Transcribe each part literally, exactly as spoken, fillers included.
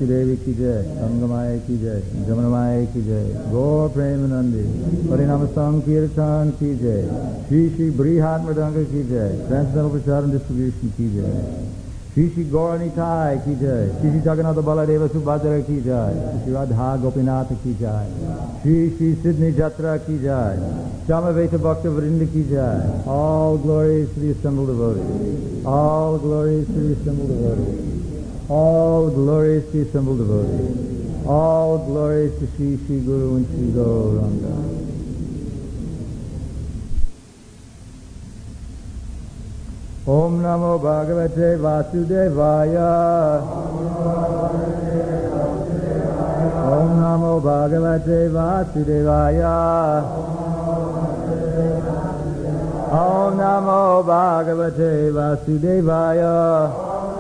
Saraswati Devi ki jai, Sangamaya ki jai, Jamunamaya ki jai, Gaur Premanandi, Parinama Sankirtan ki jai, Shri Shri Brihat Mridanga ki jai, Transcendental Prasad and Distribution ki jai, Shri Shri Gauranitai ki jai, Shri Shri Jagannatha Baladeva Subhadra ki jai, Shri Shri Radha Gopinatha ki jai, Shri Shri Sydney Jatra ki jai, Shamaveta Bhakta Vrinda ki jai. All glories to the assembled devotees. All glories to the assembled devotees. All glories to the assembled devotees. All glories to Shri Shri Guru and Shri Gauranga. Om Namo Bhagavate Vasudevaya. Om Namo Bhagavate Vasudevaya. Om Namo Bhagavate Vasudevaya.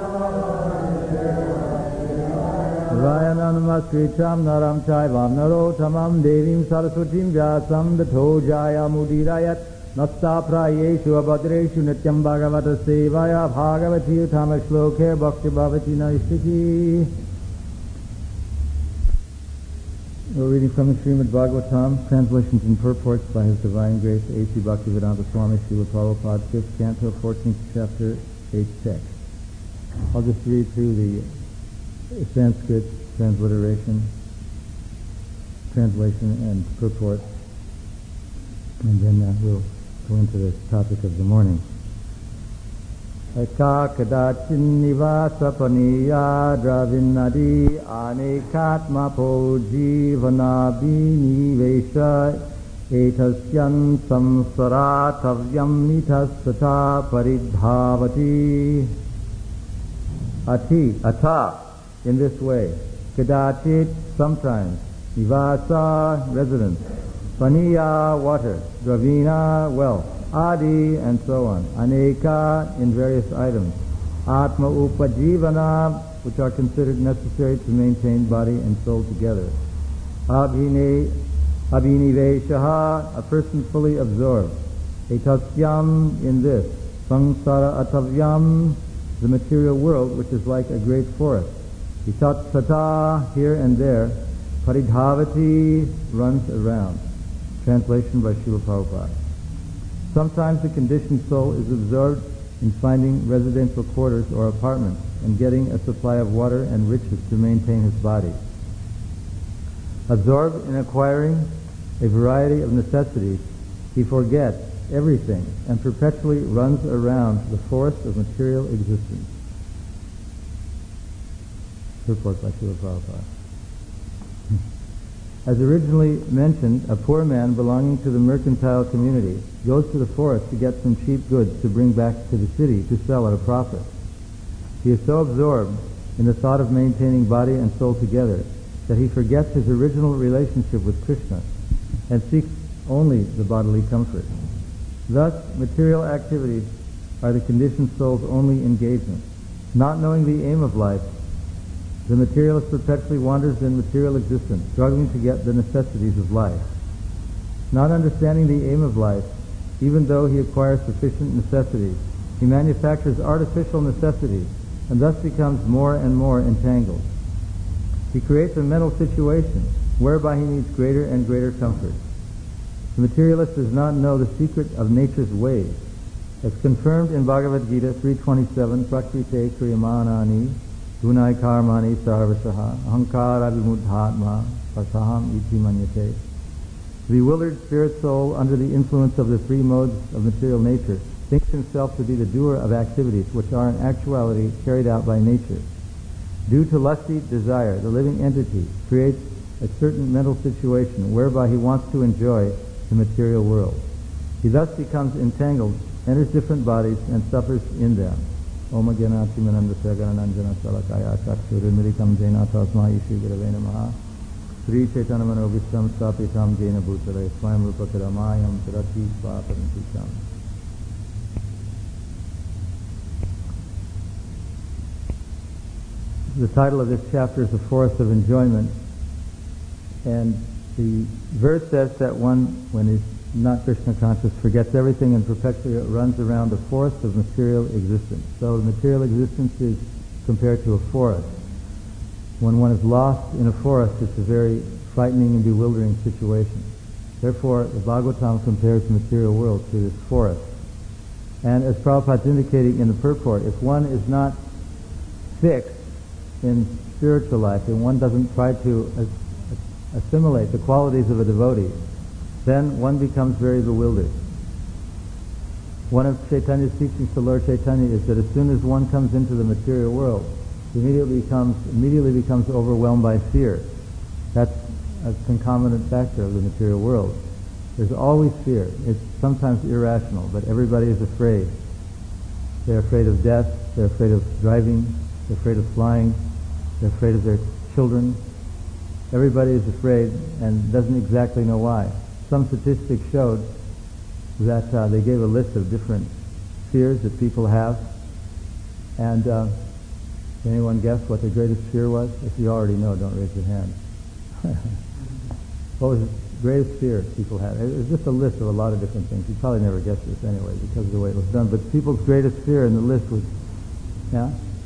Vayananamaskritam naram chaivam narotamam devim saraswatim vyasam dato jaya mudirayat. Nasta prayeshu abhadreshu nityam bhagavata sevaya bhagavati uttama shloke bhakti bhavati naistiki. We're reading from the Srimad Bhagavatam, translations and purports by His Divine Grace A C Bhaktivedanta Swami Srila Prabhupada, fifth Canto, fourteenth Chapter, eighth Text. I'll just read through the Sanskrit transliteration, translation and purport, and then uh, we'll go into the topic of the morning. Eka kadachin nivasa paniya dravinnadi anekatma pojivanabi nivesha etasyan samsaratavyam nitasata paridhavati. Ati, ata, in this way. Kadachit, sometimes. Nivasa, residence. Paniya, water. Dravina, wealth. Adi, and so on. Aneka, in various items. Atma upajivana, which are considered necessary to maintain body and soul together. Abhine, abhiniveshaha, a person fully absorbed. Etasyam, in this. Sangsara atavyam, the material world, which is like a great forest. Itat sata, here and there. Paridhavati, runs around. Translation by Srila Prabhupada. Sometimes the conditioned soul is absorbed in finding residential quarters or apartments and getting a supply of water and riches to maintain his body. Absorbed in acquiring a variety of necessities, he forgets everything and perpetually runs around the forest of material existence. Purport by Srila Prabhupada. As originally mentioned, a poor man belonging to the mercantile community goes to the forest to get some cheap goods to bring back to the city to sell at a profit. He is so absorbed in the thought of maintaining body and soul together that he forgets his original relationship with Krishna and seeks only the bodily comfort. Thus, material activities are the conditioned soul's only engagement. Not knowing the aim of life, the materialist perpetually wanders in material existence, struggling to get the necessities of life. Not understanding the aim of life, even though he acquires sufficient necessities, he manufactures artificial necessities and thus becomes more and more entangled. He creates a mental situation whereby he needs greater and greater comfort. The materialist does not know the secret of nature's ways. As confirmed in Bhagavad Gita three twenty-seven, Prakrite kriyamanani Gunai karmani sarvasaha ahankara vimudhatma pasaham iti manyate. The bewildered spirit soul, under the influence of the three modes of material nature, thinks himself to be the doer of activities which are in actuality carried out by nature. Due to lusty desire, the living entity creates a certain mental situation whereby he wants to enjoy the material world. He thus becomes entangled, enters different bodies, and suffers in them. Om Gyanati Manandasya Ganananjana Salakaya Chakshurimiritam Jena Tasma Ishi Gurave Namaha Sri Chaitanya Manovistam Stapitam Jena Bhutale Swayam Rupakaramayam Tarati Swaparantikam. The title of this chapter is The Forest of Enjoyment, and the verse says that one, when he's not Krishna conscious, forgets everything and perpetually runs around the forest of material existence. So the material existence is compared to a forest. When one is lost in a forest, it's a very frightening and bewildering situation. Therefore, the Bhagavatam compares the material world to this forest. And as Prabhupada's indicating in the purport, if one is not fixed in spiritual life and one doesn't try to as- assimilate the qualities of a devotee, then one becomes very bewildered. One of Chaitanya's teachings to Lord Chaitanya is that as soon as one comes into the material world, he immediately becomes, immediately becomes overwhelmed by fear. That's a concomitant factor of the material world. There's always fear. It's sometimes irrational, but everybody is afraid. They're afraid of death, they're afraid of driving, they're afraid of flying, they're afraid of their children. Everybody is afraid and doesn't exactly know why. Some statistics showed that uh, they gave a list of different fears that people have. And uh, can anyone guess what the greatest fear was? If you already know, don't raise your hand. What was the greatest fear people had? It was just a list of a lot of different things. You'd probably never guess this anyway because of the way it was done. But people's greatest fear in the list was, yeah?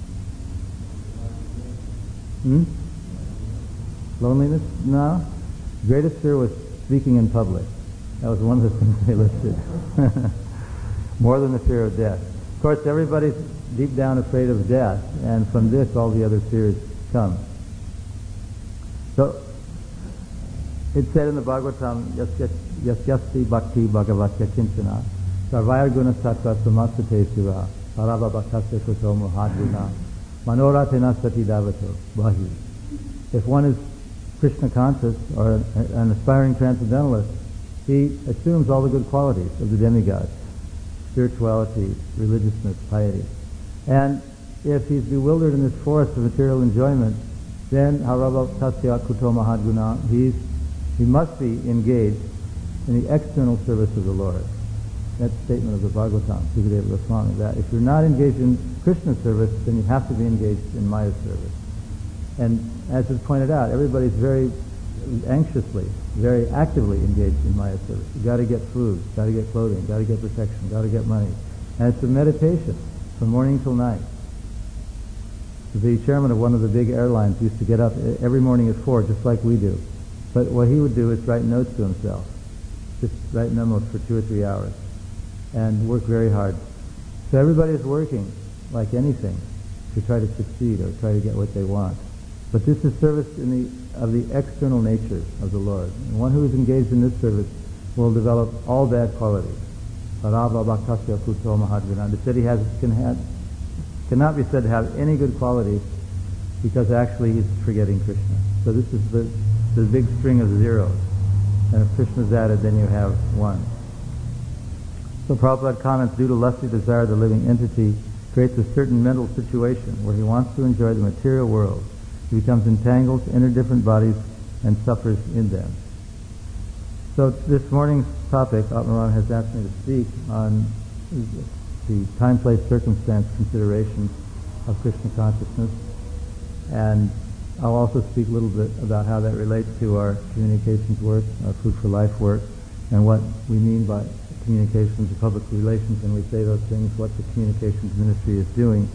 Hmm? Loneliness? No. Greatest fear was speaking in public. That was one of the things they listed. More than the fear of death. Of course, everybody's deep down afraid of death, and from this all the other fears come. So, it said in the Bhagavatam, Yasyasti Bhakti Bhagavatya Kinchana Sarvaya Guna Sattva Samasate Sura Parava Bhaktasya Kuto Mohadguna Manoratena Sati Davato Vahi. If one is Krishna conscious or an, an aspiring transcendentalist, he assumes all the good qualities of the demigods: spirituality, religiousness, piety. And if he's bewildered in this forest of material enjoyment, then Harava Tasya Kuto Mahadguna, he's he must be engaged in the external service of the Lord. That's the statement of the Bhagavatam, Sukadeva Goswami, that if you're not engaged in Krishna service, then you have to be engaged in Maya service. And as is pointed out, everybody's very anxiously, very actively engaged in Maya service. You've got to get food, got to get clothing, got to get protection, got to get money. And it's a meditation from morning till night. The chairman of one of the big airlines used to get up every morning at four, just like we do. But what he would do is write notes to himself, just write memos for two or three hours, and work very hard. So everybody is working like anything to try to succeed or try to get what they want. But this is service in the of the external nature of the Lord. And one who is engaged in this service will develop all bad qualities. The city has can have, cannot be said to have any good qualities because actually he's forgetting Krishna. So this is the the big string of zeros. And if Krishna's added, then you have one. So Prabhupada comments, due to lusty desire, the living entity creates a certain mental situation where he wants to enjoy the material world. He becomes entangled, enters different bodies, and suffers in them. So this morning's topic, Atmaram has asked me to speak on the time, place, circumstance considerations of Krishna consciousness, and I'll also speak a little bit about how that relates to our communications work, our Food for Life work, and what we mean by communications and public relations when we say those things, what the communications ministry is doing.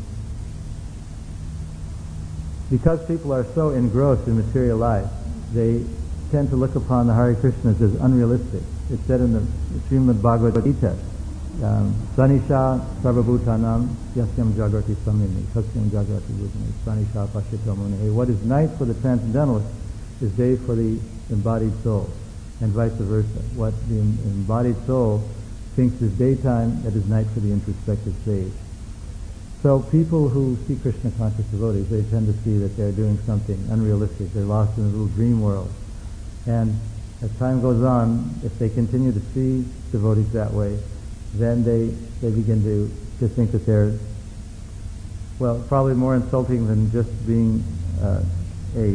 Because people are so engrossed in material life, they tend to look upon the Hare Krishnas as unrealistic. It's said in the Srimad Bhagavad Gita, um, Sanisha Sarvabhutanam Yasyam Jagrati Samini Sasyam Jagrati Bhutani Sanisha Pashito Muni. What is night for the transcendentalist is day for the embodied soul, and vice versa. What the embodied soul thinks is daytime, that is night for the introspective sage. So people who see Krishna conscious devotees, they tend to see that they're doing something unrealistic. They're lost in a little dream world. And as time goes on, if they continue to see devotees that way, then they, they begin to, to think that they're, well, probably more insulting than just being uh, a,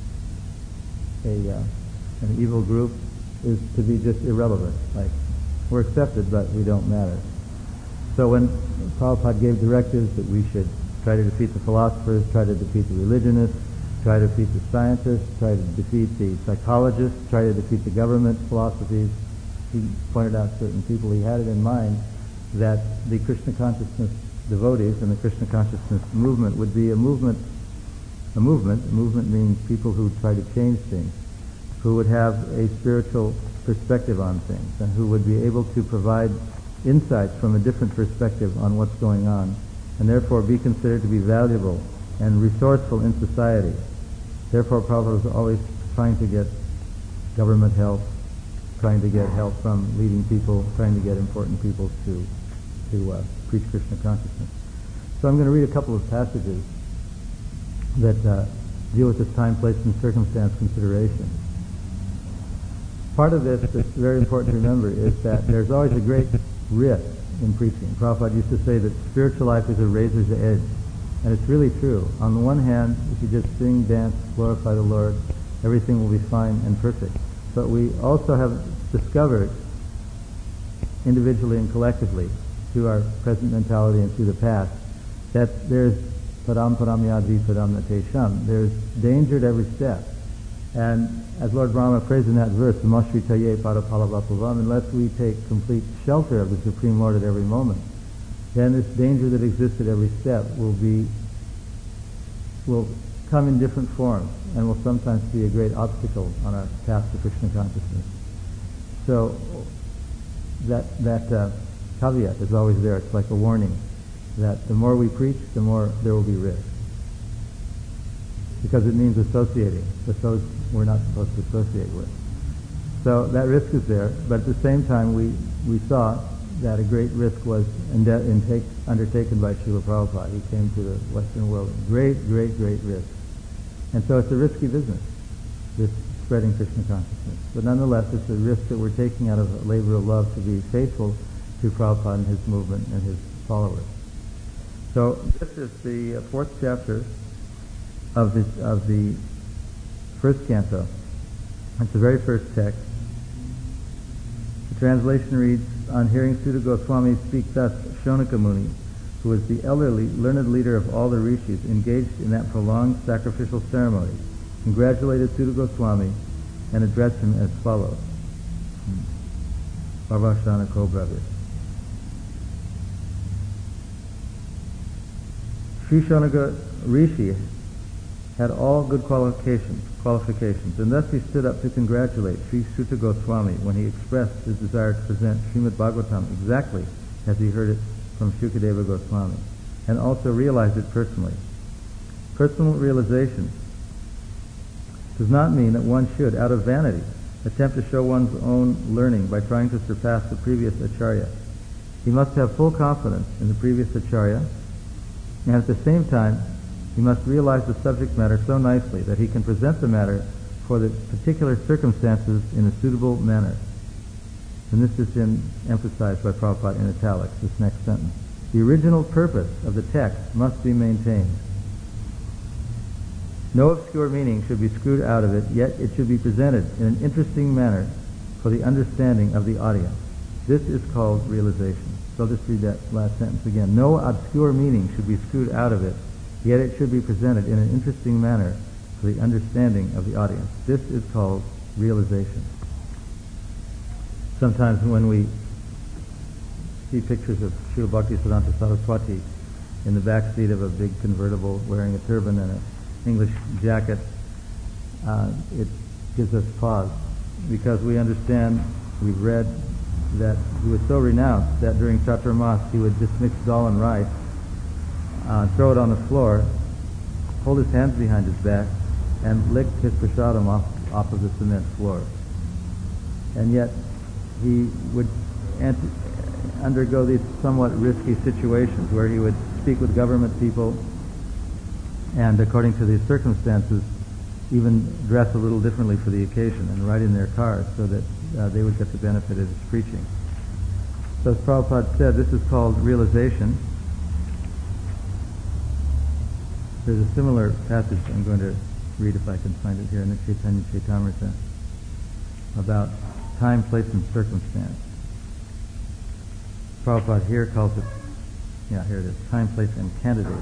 a uh, an evil group is to be just irrelevant. Like, we're accepted, but we don't matter. So when Prabhupada gave directives that we should try to defeat the philosophers, try to defeat the religionists, try to defeat the scientists, try to defeat the psychologists, try to defeat the government philosophies, he pointed out certain people. He had it in mind that the Krishna consciousness devotees and the Krishna consciousness movement would be a movement a movement. A movement means people who try to change things, who would have a spiritual perspective on things, and who would be able to provide insights from a different perspective on what's going on, and therefore be considered to be valuable and resourceful in society. Therefore, Prabhupada was always trying to get government help, trying to get help from leading people, trying to get important people to to uh, preach Krishna consciousness. So I'm going to read a couple of passages that uh, deal with this time, place, and circumstance consideration. Part of this that's very important to remember is that there's always a great risk in preaching. Prabhupada used to say that spiritual life is a razor's edge, and it's really true. On the one hand, if you just sing, dance, glorify the Lord, everything will be fine and perfect. But we also have discovered, individually and collectively, through our present mentality and through the past, that there's param param yadvi param natesham. There's danger at every step. And as Lord Brahma prays in that verse, Samashvitaye parapalavapavam, unless we take complete shelter of the Supreme Lord at every moment, then this danger that exists at every step will be, will come in different forms and will sometimes be a great obstacle on our path to Krishna consciousness. So that that uh, caveat is always there. It's like a warning that the more we preach, the more there will be risk. Because it means associating with those we're not supposed to associate with. So that risk is there, but at the same time we, we saw that a great risk was inde- intake, undertaken by Srila Prabhupada. He came to the Western world. Great, great, great risk. And so it's a risky business, this spreading Krishna consciousness. But nonetheless, it's a risk that we're taking out of a labor of love to be faithful to Prabhupada and his movement and his followers. So this is the fourth chapter of the, of the first canto. It's the very first text. The translation reads, on hearing Sutta Goswami speak thus, Shonaka Muni, who was the elderly, learned leader of all the rishis engaged in that prolonged sacrificial ceremony, congratulated Sutta Goswami and addressed him as follows. Parvashana Kobravir. Sri Shonaka Rishi had all good qualifications, qualifications, and thus he stood up to congratulate Sri Sutta Goswami when he expressed his desire to present Srimad Bhagavatam exactly as he heard it from Shukadeva Goswami, and also realized it personally. Personal realization does not mean that one should, out of vanity, attempt to show one's own learning by trying to surpass the previous acharya. He must have full confidence in the previous acharya, and at the same time, he must realize the subject matter so nicely that he can present the matter for the particular circumstances in a suitable manner. And this is in, emphasized by Prabhupada in italics, this next sentence. The original purpose of the text must be maintained. No obscure meaning should be screwed out of it, yet it should be presented in an interesting manner for the understanding of the audience. This is called realization. So I'll just read that last sentence again. No obscure meaning should be screwed out of it, yet it should be presented in an interesting manner for the understanding of the audience. This is called realization. Sometimes when we see pictures of Srila Bhaktisiddhanta Saraswati in the back seat of a big convertible wearing a turban and an English jacket, uh, it gives us pause because we understand, we've read that he was so renounced that during Chaturmas he would just mix dal and rice, uh, throw it on the floor, hold his hands behind his back, and lick his prasadam off, off of the cement floor. And yet he would anti- undergo these somewhat risky situations where he would speak with government people and, according to the circumstances, even dress a little differently for the occasion and ride in their cars so that uh, they would get the benefit of his preaching. So as Prabhupada said, this is called realization. There's a similar passage I'm going to read if I can find it here in the Chaitanya Chaitamrita about time, place, and circumstance. Prabhupada here calls it, yeah, here it is, time, place, and candidate.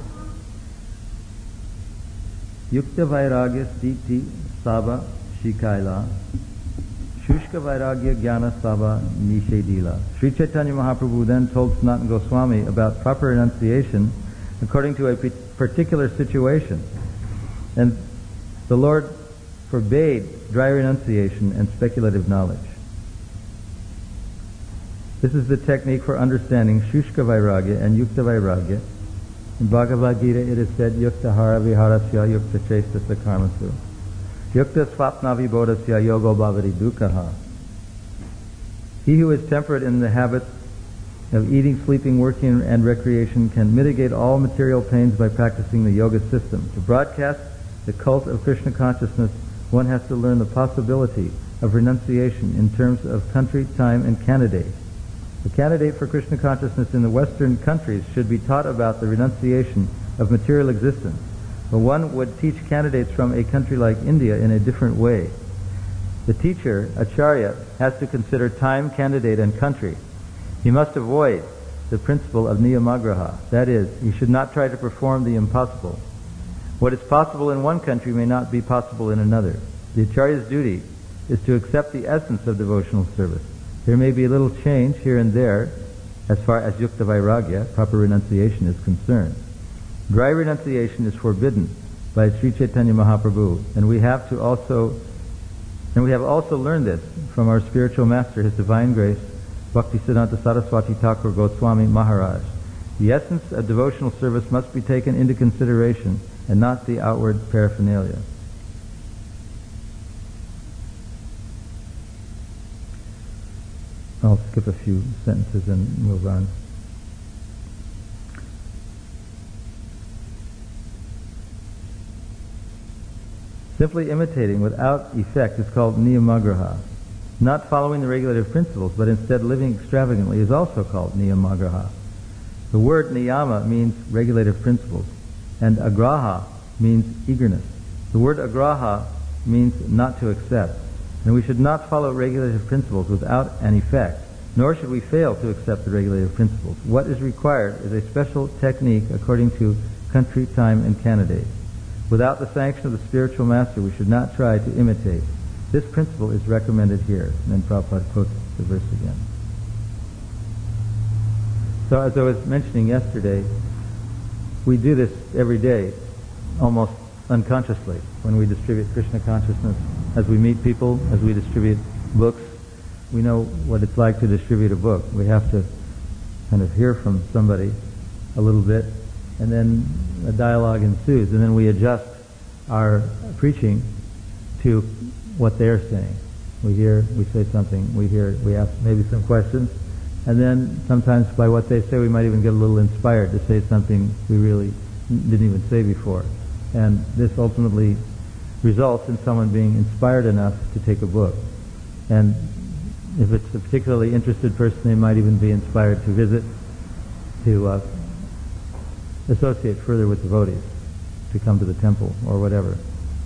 Yukta Vairagya Stiti Saba Shikaila Shushka Vairagya Jnana Saba Nishedila. Sri Chaitanya Mahaprabhu then told Sanatana Goswami about proper enunciation according to a particular situation. And the Lord forbade dry renunciation and speculative knowledge. This is the technique for understanding Shushka Vairagya and Yukta Vairagya. In Bhagavad Gita it is said, Yukta Hara Viharasya Yukta Chestasya Karmasu Yukta Swapna Vibodasya Yogo Bhavati Dukkaha. He who is temperate in the habits of eating, sleeping, working, and recreation can mitigate all material pains by practicing the yoga system. To broadcast the cult of Krishna consciousness, one has to learn the possibility of renunciation in terms of country, time, and candidate. The candidate for Krishna consciousness in the Western countries should be taught about the renunciation of material existence, but one would teach candidates from a country like India in a different way. The teacher, Acharya, has to consider time, candidate, and country. He must avoid the principle of niyamagraha. That is, he should not try to perform the impossible. What is possible in one country may not be possible in another. The Acharya's duty is to accept the essence of devotional service. There may be a little change here and there as far as yukta vairagya, proper renunciation, is concerned. Dry renunciation is forbidden by Sri Chaitanya Mahaprabhu, and we have to also, and we have also learned this from our spiritual master, His Divine Grace, Bhaktisiddhanta Saraswati Thakur Goswami Maharaj. The essence of devotional service must be taken into consideration and not the outward paraphernalia. I'll skip a few sentences and move on. Simply imitating without effect is called niyamagraha. Not following the regulative principles, but instead living extravagantly, is also called niyamagraha. The word niyama means regulative principles, and agraha means eagerness. The word agraha means not to accept, and we should not follow regulative principles without an effect, nor should we fail to accept the regulative principles. What is required is a special technique according to country, time, and candidate. Without the sanction of the spiritual master, we should not try to imitate. This principle is recommended here. And then Prabhupada quotes the verse again. So as I was mentioning yesterday, we do this every day, almost unconsciously, when we distribute Krishna consciousness. As we meet people, as we distribute books, we know what it's like to distribute a book. We have to kind of hear from somebody a little bit, and then a dialogue ensues, and then we adjust our preaching to what they're saying. We hear, we say something, we hear, we ask maybe some questions, and then sometimes by what they say we might even get a little inspired to say something we really didn't even say before. And this ultimately results in someone being inspired enough to take a book. And if it's a particularly interested person, they might even be inspired to visit, to uh, associate further with devotees, to come to the temple or whatever.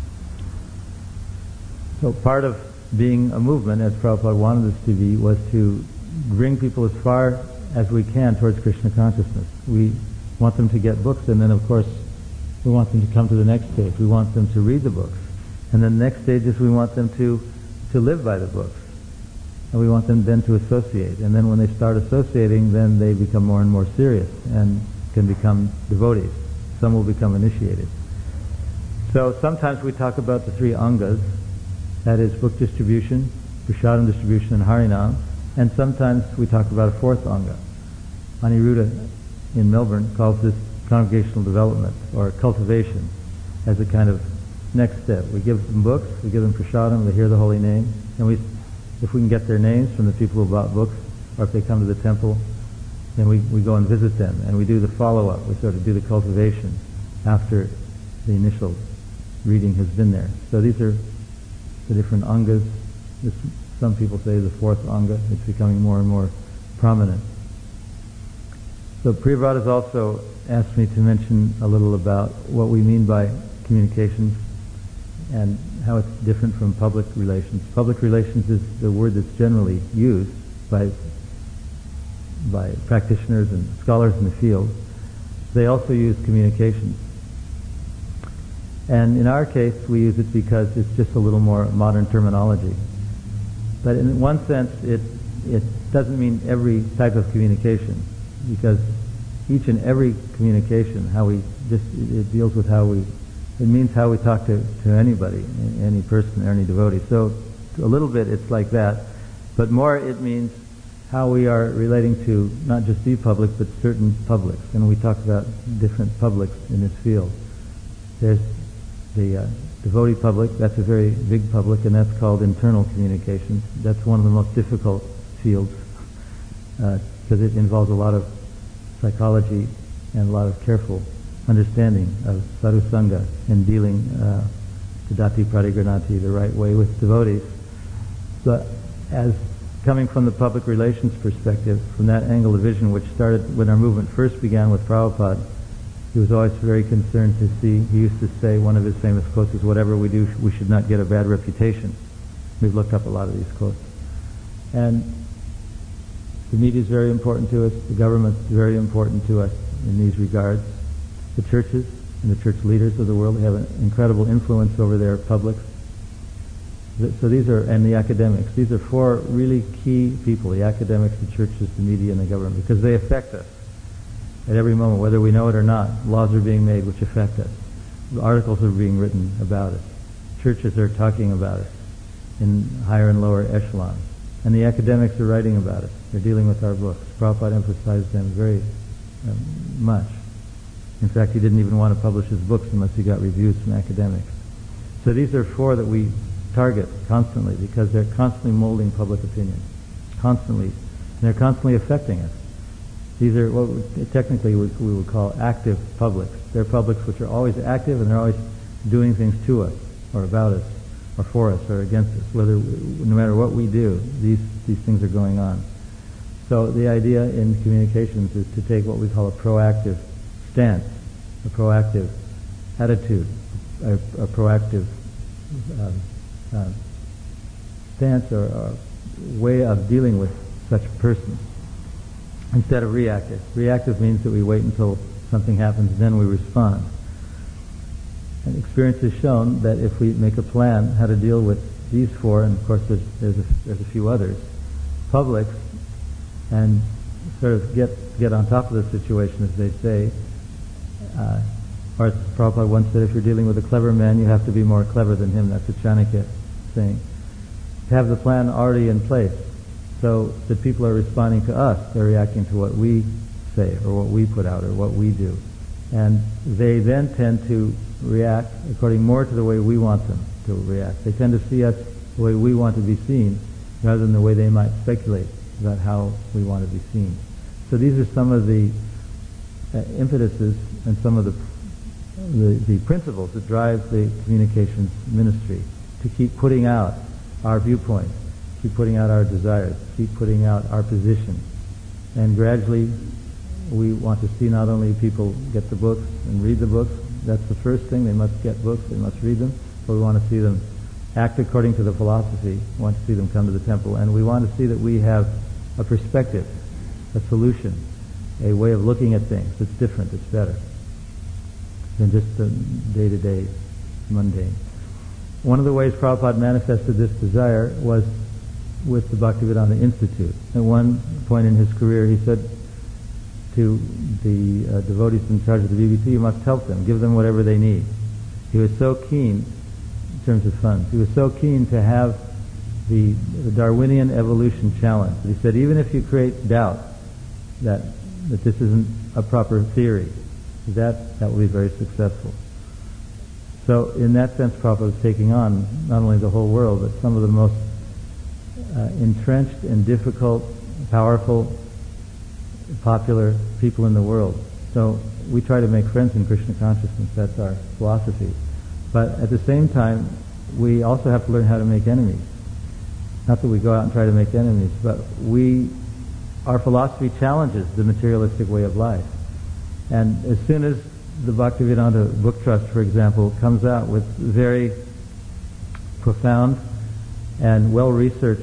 So part of being a movement, as Prabhupada wanted us to be, was to bring people as far as we can towards Krishna consciousness. We want them to get books, and then of course we want them to come to the next stage. We want them to read the books. And then the next stage is we want them to, to live by the books. And we want them then to associate. And then when they start associating, then they become more and more serious and can become devotees. Some will become initiated. So sometimes we talk about the three angas, that is book distribution, prasadam distribution, and harinam. And sometimes we talk about a fourth anga. Aniruddha in Melbourne calls this congregational development or cultivation as a kind of next step. We give them books, we give them prasadam, they hear the holy name, and we, if we can get their names from the people who bought books, or if they come to the temple, then we, we go and visit them, and we do the follow-up. We sort of do the cultivation after the initial reading has been there. So these are the different angas. This, some people say the fourth anga. It's becoming more and more prominent. So Priyavrata has also asked me to mention a little about what we mean by communications and how it's different from public relations. Public relations is the word that's generally used by by practitioners and scholars in the field. They also use communications. And in our case, we use it because it's just a little more modern terminology. But in one sense, it it doesn't mean every type of communication, because each and every communication, how we just it deals with how we It means how we talk to, to anybody, any person, or any devotee. So a little bit it's like that, but more it means how we are relating to not just the public, but certain publics. And we talk about different publics in this field. There's the uh, devotee public, that's a very big public, and that's called internal communications. That's one of the most difficult fields, because uh, it involves a lot of psychology and a lot of careful understanding of sadhu sangha and dealing uh, the dati pratigranati the right way with devotees. But as coming from the public relations perspective, from that angle of vision, which started when our movement first began with Prabhupada, he was always very concerned to see, he used to say, one of his famous quotes is, whatever we do, we should not get a bad reputation. We've looked up a lot of these quotes. And the media is very important to us, the government is very important to us in these regards. The churches and the church leaders of the world have an incredible influence over their publics. So these are, and the academics, these are four really key people, the academics, the churches, the media, and the government, because they affect us at every moment, whether we know it or not. Laws are being made which affect us. Articles are being written about us. Churches are talking about us in higher and lower echelons. And the academics are writing about us. They're dealing with our books. Prabhupada emphasized them very um, much. In fact, he didn't even want to publish his books unless he got reviews from academics. So these are four that we target constantly, because they're constantly molding public opinion. Constantly. And they're constantly affecting us. These are what we, technically we, we would call active publics. They're publics which are always active, and they're always doing things to us, or about us, or for us, or against us. Whether, no matter what we do, these, these things are going on. So the idea in communications is to take what we call a proactive stance, a proactive attitude, a, a proactive um, uh, stance or, or way of dealing with such persons, instead of reactive. Reactive means that we wait until something happens, then we respond. And experience has shown that if we make a plan how to deal with these four, and of course there's, there's, a, there's a few others, publics, and sort of get get on top of the situation, as they say, uh, or as Prabhupada once said, if you're dealing with a clever man, you have to be more clever than him. That's a Chanakya saying. To have the plan already in place, so that people are responding to us, they're reacting to what we say, or what we put out, or what we do. And they then tend to react according more to the way we want them to react. They tend to see us the way we want to be seen, rather than the way they might speculate about how we want to be seen. So these are some of the uh, impetuses and some of the, the the principles that drive the communications ministry, to keep putting out our viewpoint, keep putting out our desires, keep putting out our position. And gradually we want to see not only people get the books and read the books, that's the first thing, they must get books, they must read them, but we want to see them act according to the philosophy, we want to see them come to the temple, and we want to see that we have a perspective, a solution, a way of looking at things that's different, that's better than just the day-to-day mundane. One of the ways Prabhupada manifested this desire was with the Bhaktivedanta Institute. At one point in his career he said to the uh, devotees in charge of the B B T, you must help them, give them whatever they need. He was so keen, in terms of funds, he was so keen to have the, the Darwinian evolution challenge. He said, even if you create doubt that that this isn't a proper theory, that that will be very successful. So in that sense, Prabhupada was taking on not only the whole world, but some of the most uh, entrenched and difficult, powerful, popular people in the world. So we try to make friends in Krishna consciousness, that's our philosophy. But at the same time, we also have to learn how to make enemies. Not that we go out and try to make enemies, but we, our philosophy challenges the materialistic way of life. And as soon as the Bhaktivedanta Book Trust, for example, comes out with very profound and well-researched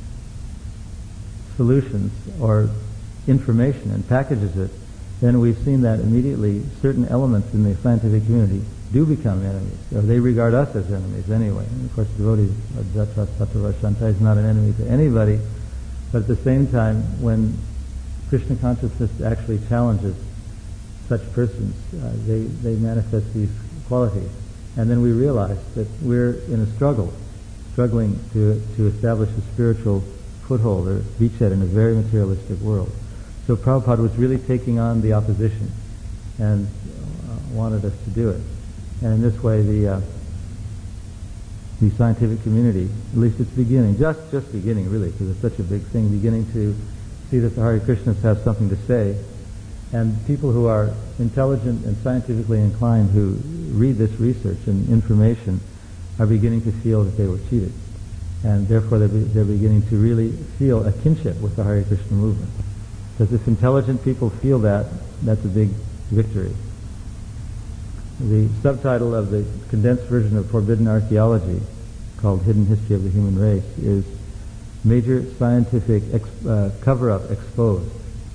solutions or information and packages it, then we've seen that immediately certain elements in the scientific community do become enemies, or they regard us as enemies anyway. And of course, devotees, Jatra Sattva Shanta is not an enemy to anybody, but at the same time, when Krishna consciousness actually challenges such persons, uh, they, they manifest these qualities. And then we realize that we're in a struggle, struggling to, to establish a spiritual foothold or beachhead in a very materialistic world. So Prabhupada was really taking on the opposition and uh, wanted us to do it. And in this way, the uh, the scientific community, at least it's beginning, just just beginning really, because it's such a big thing, beginning to see that the Hare Krishnas have something to say. And people who are intelligent and scientifically inclined who read this research and information are beginning to feel that they were cheated. And therefore they're, be, they're beginning to really feel a kinship with the Hare Krishna movement. Because if intelligent people feel that, that's a big victory. The subtitle of the condensed version of Forbidden Archaeology, called Hidden History of the Human Race, is Major Scientific ex- uh, Cover-Up Exposed.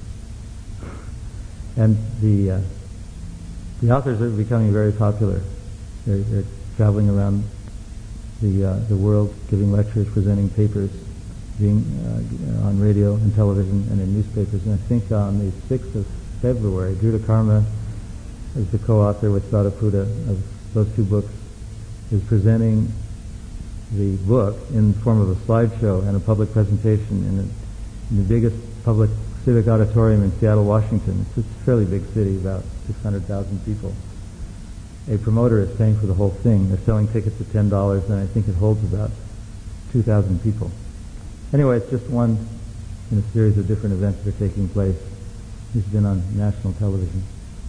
And the uh, the authors are becoming very popular. They're, they're traveling around the uh, the world, giving lectures, presenting papers, being uh, on radio and television and in newspapers. And I think on the sixth of February, Druta Karma is the co-author with Sadhaputa of those two books, is presenting the book in the form of a slideshow and a public presentation in, a, in the biggest public civic auditorium in Seattle, Washington. It's a fairly big city, about six hundred thousand people. A promoter is paying for the whole thing. They're selling tickets at ten dollars, and I think it holds about two thousand people. Anyway, it's just one in a series of different events that are taking place. It's been on national television.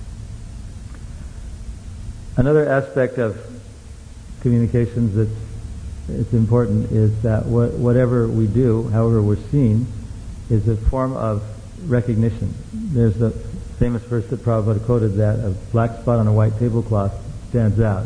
Another aspect of communications that's it's important is that what, whatever we do, however we're seen, is a form of recognition. There's a famous verse that Prabhupada quoted that a black spot on a white tablecloth stands out.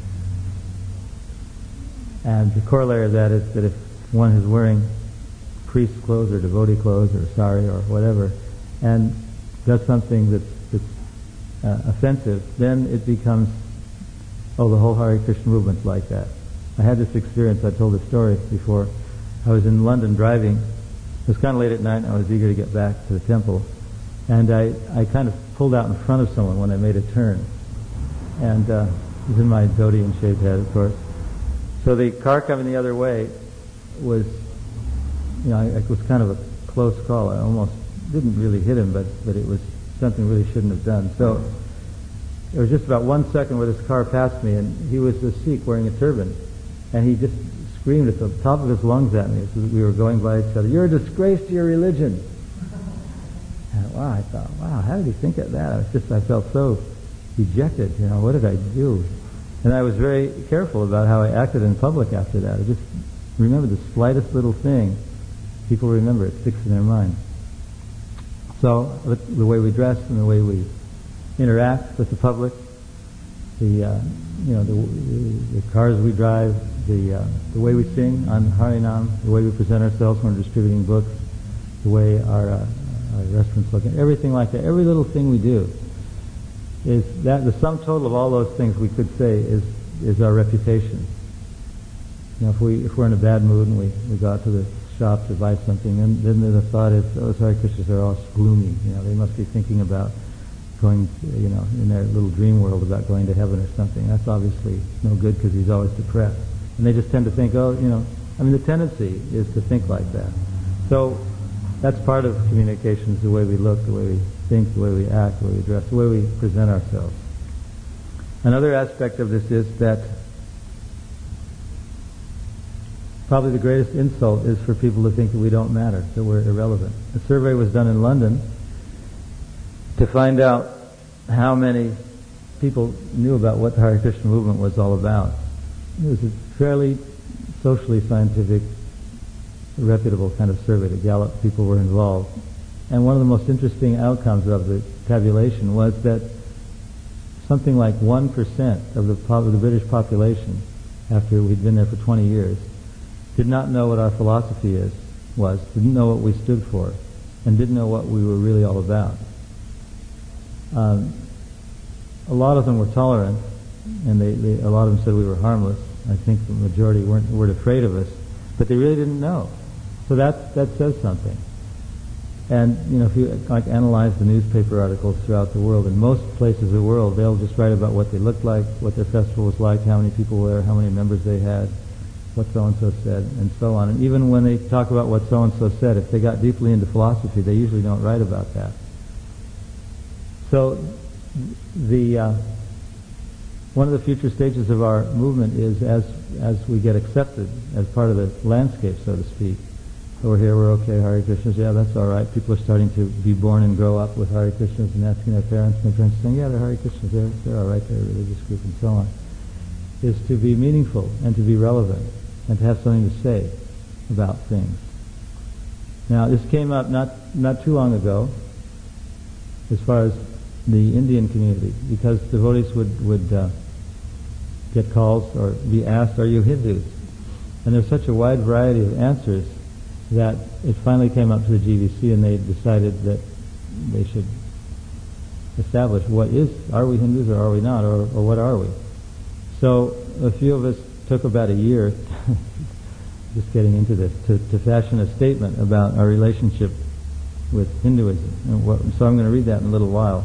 And the corollary of that is that if one is wearing priest clothes or devotee clothes or sari or whatever and does something that's, that's uh, offensive, then it becomes, oh, the whole Hare Krishna movement's like that. I had this experience, I told this story before. I was in London driving. It was kind of late at night, and I was eager to get back to the temple. And I, I kind of pulled out in front of someone when I made a turn. And uh, it was in my dhoti and shaved head, of course. So the car coming the other way was, you know, it was kind of a close call. I almost didn't really hit him, but, but it was something really shouldn't have done. So it was just about one second where this car passed me, and he was a Sikh wearing a turban. And he just screamed at the top of his lungs at me as we were going by each other, "You're a disgrace to your religion." And wow, I thought, wow, how did he think of that? I was just, I felt so dejected, you know, what did I do? And I was very careful about how I acted in public after that. I just remember the slightest little thing, people remember, it sticks in their mind. So, the way we dress and the way we interact with the public, the, uh, you know, the, the, the cars we drive, the uh, the way we sing on Harinam, the way we present ourselves when we're distributing books, the way our, uh, our restaurants look, everything like that, every little thing we do, is that the sum total of all those things we could say is is our reputation. You know, if we if we're in a bad mood and we, we go out to the shop to buy something, then then the thought is, oh, Hare Krishnas are all gloomy. You know, they must be thinking about going, you know, in their little dream world about going to heaven or something. That's obviously no good because he's always depressed. And they just tend to think, oh, you know, I mean, the tendency is to think like that. So that's part of communications, the way we look, the way we think, the way we act, the way we dress, the way we present ourselves. Another aspect of this is that probably the greatest insult is for people to think that we don't matter, that we're irrelevant. A survey was done in London to find out how many people knew about what the Hare Krishna movement was all about. It was a fairly socially scientific, reputable kind of survey. The Gallup people were involved. And one of the most interesting outcomes of the tabulation was that something like one percent of the, pop- of the British population, after we'd been there for twenty years, did not know what our philosophy is, was, didn't know what we stood for, and didn't know what we were really all about. Um, a lot of them were tolerant, and they, they, a lot of them said we were harmless. I think the majority weren't, weren't afraid of us, but they really didn't know. So that that says something. And, you know, if you like analyze the newspaper articles throughout the world, in most places of the world, they'll just write about what they looked like, what their festival was like, how many people were there, how many members they had, what so-and-so said, and so on. And even when they talk about what so-and-so said, if they got deeply into philosophy, they usually don't write about that. So, the uh, one of the future stages of our movement is as as we get accepted as part of the landscape, so to speak. So we're here, we're okay, Hare Krishnas, yeah, that's all right. People are starting to be born and grow up with Hare Krishnas and asking their parents, and their parents saying, yeah, they're Hare Krishnas, they're, they're all right, they're a religious group, and so on. Is to be meaningful and to be relevant and to have something to say about things. Now, this came up not, not too long ago as far as the Indian community, because devotees would, would uh, get calls or be asked, are you Hindus? And there's such a wide variety of answers that it finally came up to the G V C and they decided that they should establish what is, are we Hindus or are we not, or, or what are we? So a few of us took about a year, just getting into this, to, to fashion a statement about our relationship with Hinduism. And what, so I'm going to read that in a little while.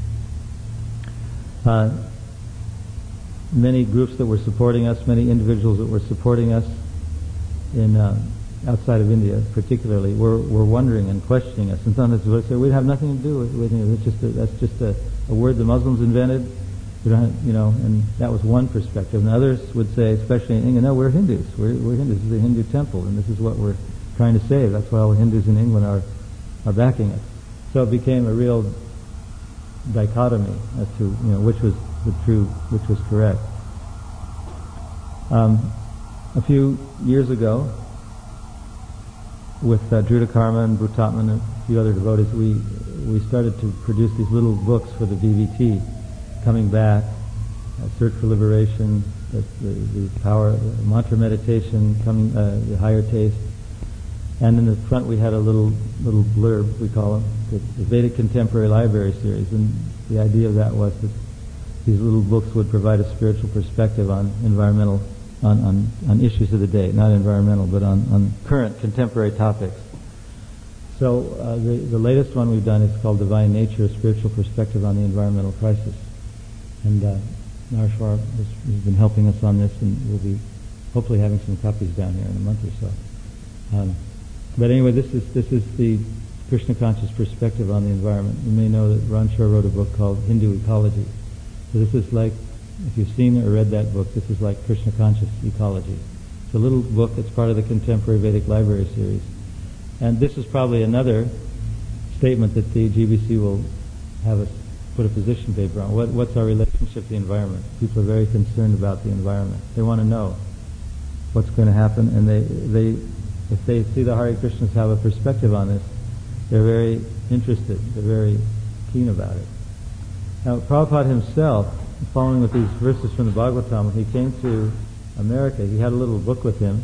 Uh, many groups that were supporting us, many individuals that were supporting us in uh, outside of India particularly, were, were wondering and questioning us. And sometimes they say, we have nothing to do with, with it. It's just a, that's just a, a word the Muslims invented. We don't have, you know, and that was one perspective. And others would say, especially in England, no, we're Hindus. We're, we're Hindus. This is a Hindu temple, and this is what we're trying to save. That's why all the Hindus in England are, are backing us. So it became a real dichotomy as to, you know, which was the true, which was correct. Um, a few years ago, with uh, Dhruta Karma and Bhutatman and a few other devotees, we we started to produce these little books for the B V T, Coming Back, uh, Search for Liberation, the, the, the Power, uh, Mantra Meditation, coming uh, the Higher Taste, and in the front we had a little little blurb, we call them, the, the Vedic Contemporary Library Series, and the idea of that was that these little books would provide a spiritual perspective on environmental On, on, on issues of the day, not environmental, but on, on current contemporary topics. So uh, the, the latest one we've done is called Divine Nature, a Spiritual Perspective on the Environmental Crisis. And uh, Narashwar has, has been helping us on this, and we'll be hopefully having some copies down here in a month or so. Um, but anyway, this is this is the Krishna conscious perspective on the environment. You may know that Ron Shore wrote a book called Hindu Ecology. So this is like, if you've seen or read that book, this is like Krishna Conscious Ecology. It's a little book that's part of the Contemporary Vedic Library Series. And this is probably another statement that the G B C will have us put a position paper on. What, what's our relationship to the environment? People are very concerned about the environment. They want to know what's going to happen, and they, they, if they see the Hare Krishnas have a perspective on this, they're very interested. They're very keen about it. Now, Prabhupada himself, following with these verses from the Bhagavatam, when he came to America, he had a little book with him.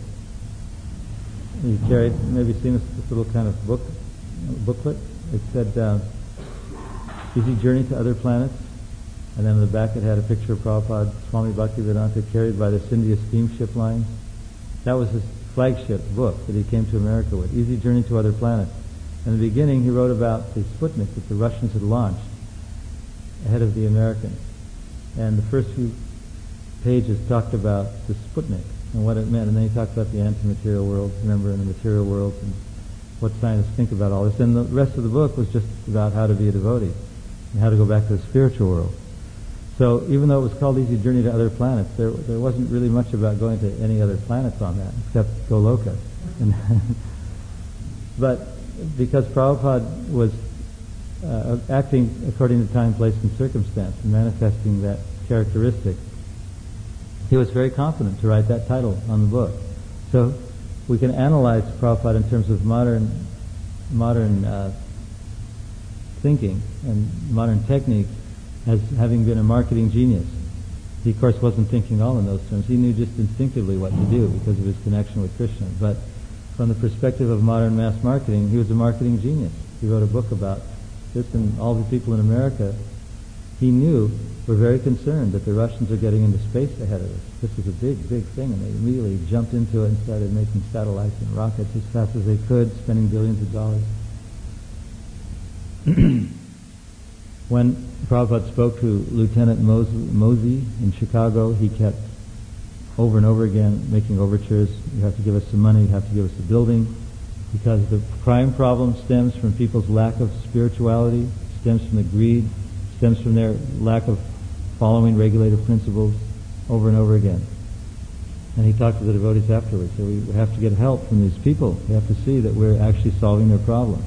He carried, maybe seen this, this little kind of book, booklet. It said, uh, Easy Journey to Other Planets. And then in the back it had a picture of Prabhupada, Swami Bhaktivedanta, carried by the Scindia steamship line. That was his flagship book that he came to America with, Easy Journey to Other Planets. In the beginning he wrote about the Sputnik that the Russians had launched ahead of the Americans. And the first few pages talked about the Sputnik and what it meant, and then he talked about the anti-material world, remember, and the material world, and what scientists think about all this. And the rest of the book was just about how to be a devotee and how to go back to the spiritual world. So even though it was called Easy Journey to Other Planets, there there wasn't really much about going to any other planets on that, except Goloka. And but because Prabhupada was Uh, acting according to time, place, and circumstance, and manifesting that characteristic, he was very confident to write that title on the book. So we can analyze Prabhupada in terms of modern modern uh, thinking and modern techniques as having been a marketing genius. He, of course, wasn't thinking all in those terms. He knew just instinctively what to do because of his connection with Krishna. But from the perspective of modern mass marketing, he was a marketing genius. He wrote a book about this, and all the people in America he knew were very concerned that the Russians are getting into space ahead of us. This was a big, big thing, and they immediately jumped into it and started making satellites and rockets as fast as they could, spending billions of dollars. When Prabhupada spoke to Lieutenant Mos- Mosey in Chicago, he kept over and over again making overtures. You have to give us some money, you have to give us a building, because the crime problem stems from people's lack of spirituality, stems from the greed, stems from their lack of following regulative principles over and over again. And he talked to the devotees afterwards. So we have to get help from these people. We have to see that we're actually solving their problems.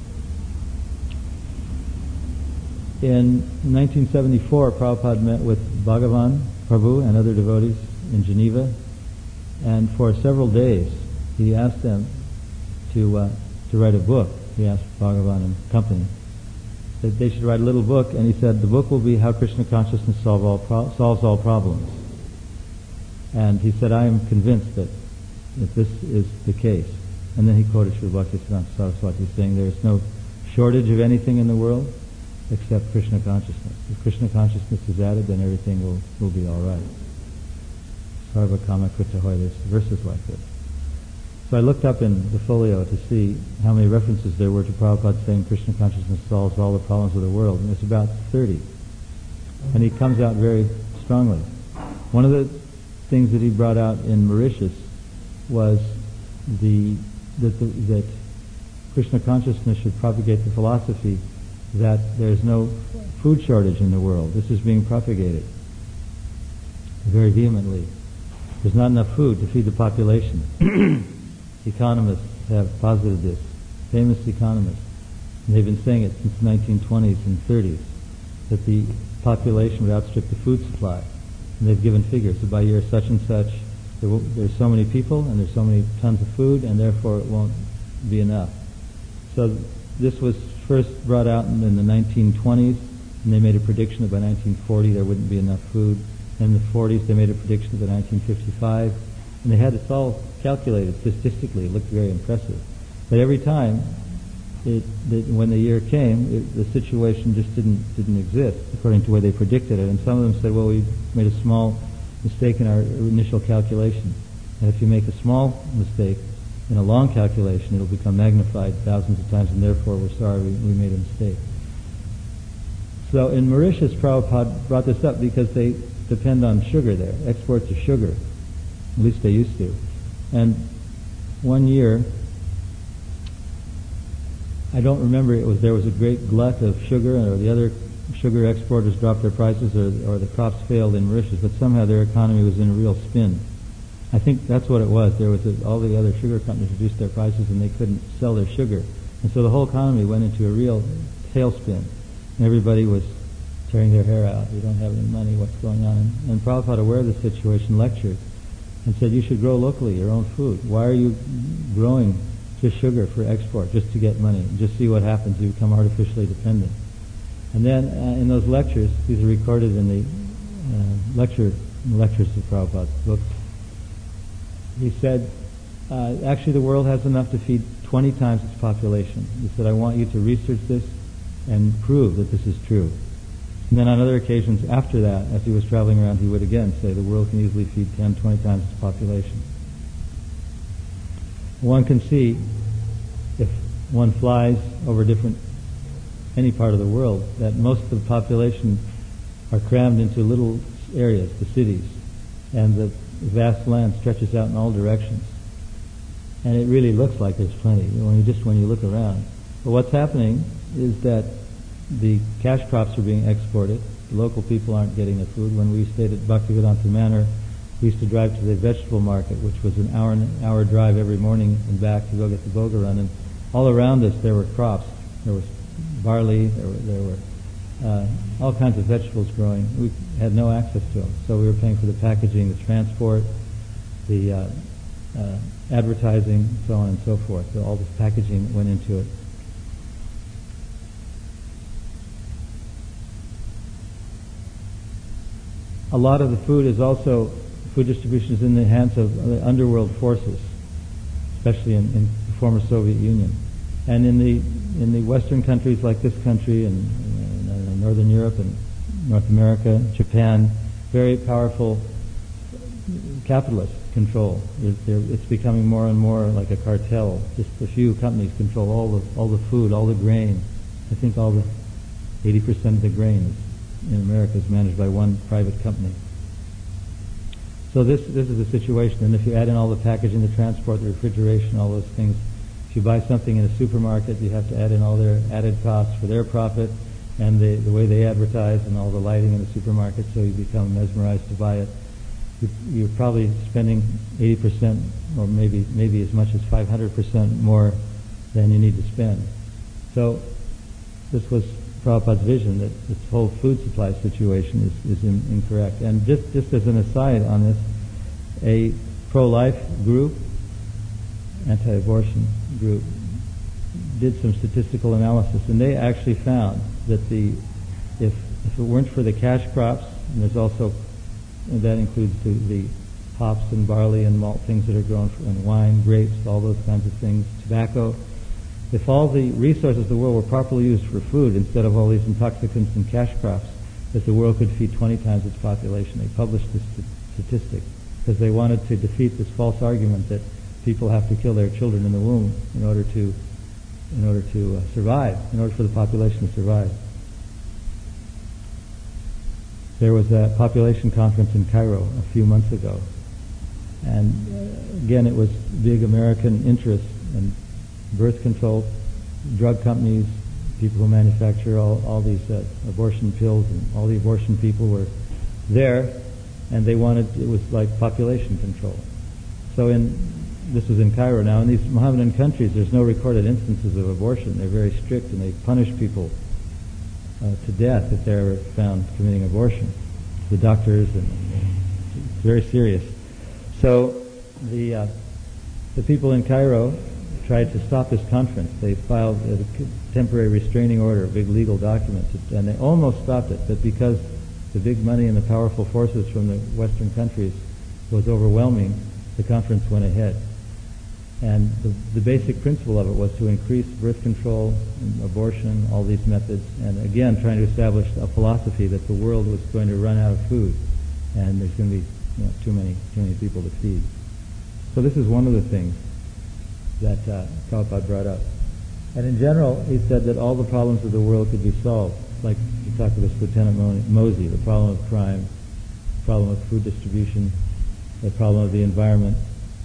In nineteen seventy-four, Prabhupada met with Bhagavan Prabhu and other devotees in Geneva, and for several days he asked them to uh, to write a book. He asked Bhagavan and company that they should write a little book, and he said the book will be How Krishna Consciousness solve all pro- solves all problems. And he said, I am convinced that, that this is the case. And then he quoted Srila Bhaktisiddhanta Saraswati saying there is no shortage of anything in the world except Krishna consciousness. If Krishna consciousness is added, then everything will, will be all right. Sarva Kama Krita Hoy, there's verses like this. So I looked up in the folio to see how many references there were to Prabhupada saying Krishna consciousness solves all the problems of the world, and it's about thirty. And he comes out very strongly. One of the things that he brought out in Mauritius was the that, the, that Krishna consciousness should propagate the philosophy that there's no food shortage in the world. This is being propagated very vehemently. There's not enough food to feed the population. Economists have posited this, famous economists. And they've been saying it since the nineteen twenties and thirties, that the population would outstrip the food supply. And they've given figures. So by year such and such, there will, there's so many people and there's so many tons of food, and therefore it won't be enough. So this was first brought out in, in the nineteen twenties, and they made a prediction that by nineteen forty there wouldn't be enough food. In the forties they made a prediction that by nineteen fifty-five, and they had it all calculated statistically. It looked very impressive. But every time, it, it, when the year came, it, the situation just didn't didn't exist according to the way they predicted it. And some of them said, well, we made a small mistake in our initial calculation. And if you make a small mistake in a long calculation, it'll become magnified thousands of times, and therefore we're sorry we, we made a mistake. So in Mauritius, Prabhupada brought this up because they depend on sugar there, exports of sugar. At least they used to. And one year, I don't remember, it was there was a great glut of sugar, or the other sugar exporters dropped their prices, or, or the crops failed in Mauritius, but somehow their economy was in a real spin. I think that's what it was. There was a, all the other sugar companies reduced their prices and they couldn't sell their sugar. And so the whole economy went into a real tailspin. And everybody was tearing their hair out. We don't have any money, what's going on? And, and Prabhupada, aware of the situation, lectured and said, you should grow locally your own food. Why are you growing just sugar for export, just to get money? Just see what happens. You become artificially dependent. And then uh, in those lectures, these are recorded in the uh, lecture lectures of Prabhupada's books, he said, uh, actually the world has enough to feed twenty times its population. He said, I want you to research this and prove that this is true. And then on other occasions after that, as he was traveling around, he would again say the world can easily feed ten, twenty times its population. One can see, if one flies over different, any part of the world, that most of the population are crammed into little areas, the cities, and the vast land stretches out in all directions. And it really looks like there's plenty when you just when you look around. But what's happening is that the cash crops are being exported. The local people aren't getting their food. When we stayed at Bhaktivedanta Manor, we used to drive to the vegetable market, which was an hour an hour drive every morning and back to go get the boga run. And all around us there were crops. There was barley. There were, there were uh, all kinds of vegetables growing. We had no access to them, so we were paying for the packaging, the transport, the uh, uh, advertising, so on and so forth. So all this packaging that went into it. A lot of the food is also, food distribution is in the hands of the underworld forces, especially in, in the former Soviet Union. And in the in the Western countries like this country, and, and, and Northern Europe and North America, Japan, very powerful capitalist control. It's becoming more and more like a cartel. Just a few companies control all the all the food, all the grain, I think all the eighty percent of the grain in America is managed by one private company. So this this is the situation, and if you add in all the packaging, the transport, the refrigeration, all those things, if you buy something in a supermarket, you have to add in all their added costs for their profit, and the, the way they advertise, and all the lighting in the supermarket, so you become mesmerized to buy it. You, you're probably spending eighty percent, or maybe maybe as much as five hundred percent more than you need to spend. So this was Prabhupada's vision, that this whole food supply situation is, is in, incorrect. And just, just as an aside on this, a pro-life group, anti-abortion group, did some statistical analysis, and they actually found that the if if it weren't for the cash crops, and there's also, and that includes the, the hops and barley and malt, things that are grown, for, and wine, grapes, all those kinds of things, tobacco. If all the resources of the world were properly used for food instead of all these intoxicants and cash crops, that the world could feed twenty times its population. They published this st- statistic because they wanted to defeat this false argument that people have to kill their children in the womb in order to in order to uh, survive, in order for the population to survive. There was a population conference in Cairo a few months ago, and uh, again it was big American interest and birth control, drug companies, people who manufacture all, all these uh, abortion pills, and all the abortion people were there, and they wanted, it was like population control. So in, this was in Cairo now, in these Mohammedan countries there's no recorded instances of abortion. They're very strict, and they punish people uh, to death if they're found committing abortion. The doctors, and, and it's very serious. So the uh, the people in Cairo tried to stop this conference. They filed a temporary restraining order, a big legal document, to, and they almost stopped it, but because the big money and the powerful forces from the Western countries was overwhelming, the conference went ahead. And the, the basic principle of it was to increase birth control, and abortion, all these methods, and again trying to establish a philosophy that the world was going to run out of food, and there's going to be you know, too many too many people to feed. So this is one of the things that uh, Prabhupada brought up. And in general, he said that all the problems of the world could be solved. Like he talked with this Lieutenant Mo- Mosey, the problem of crime, the problem of food distribution, the problem of the environment.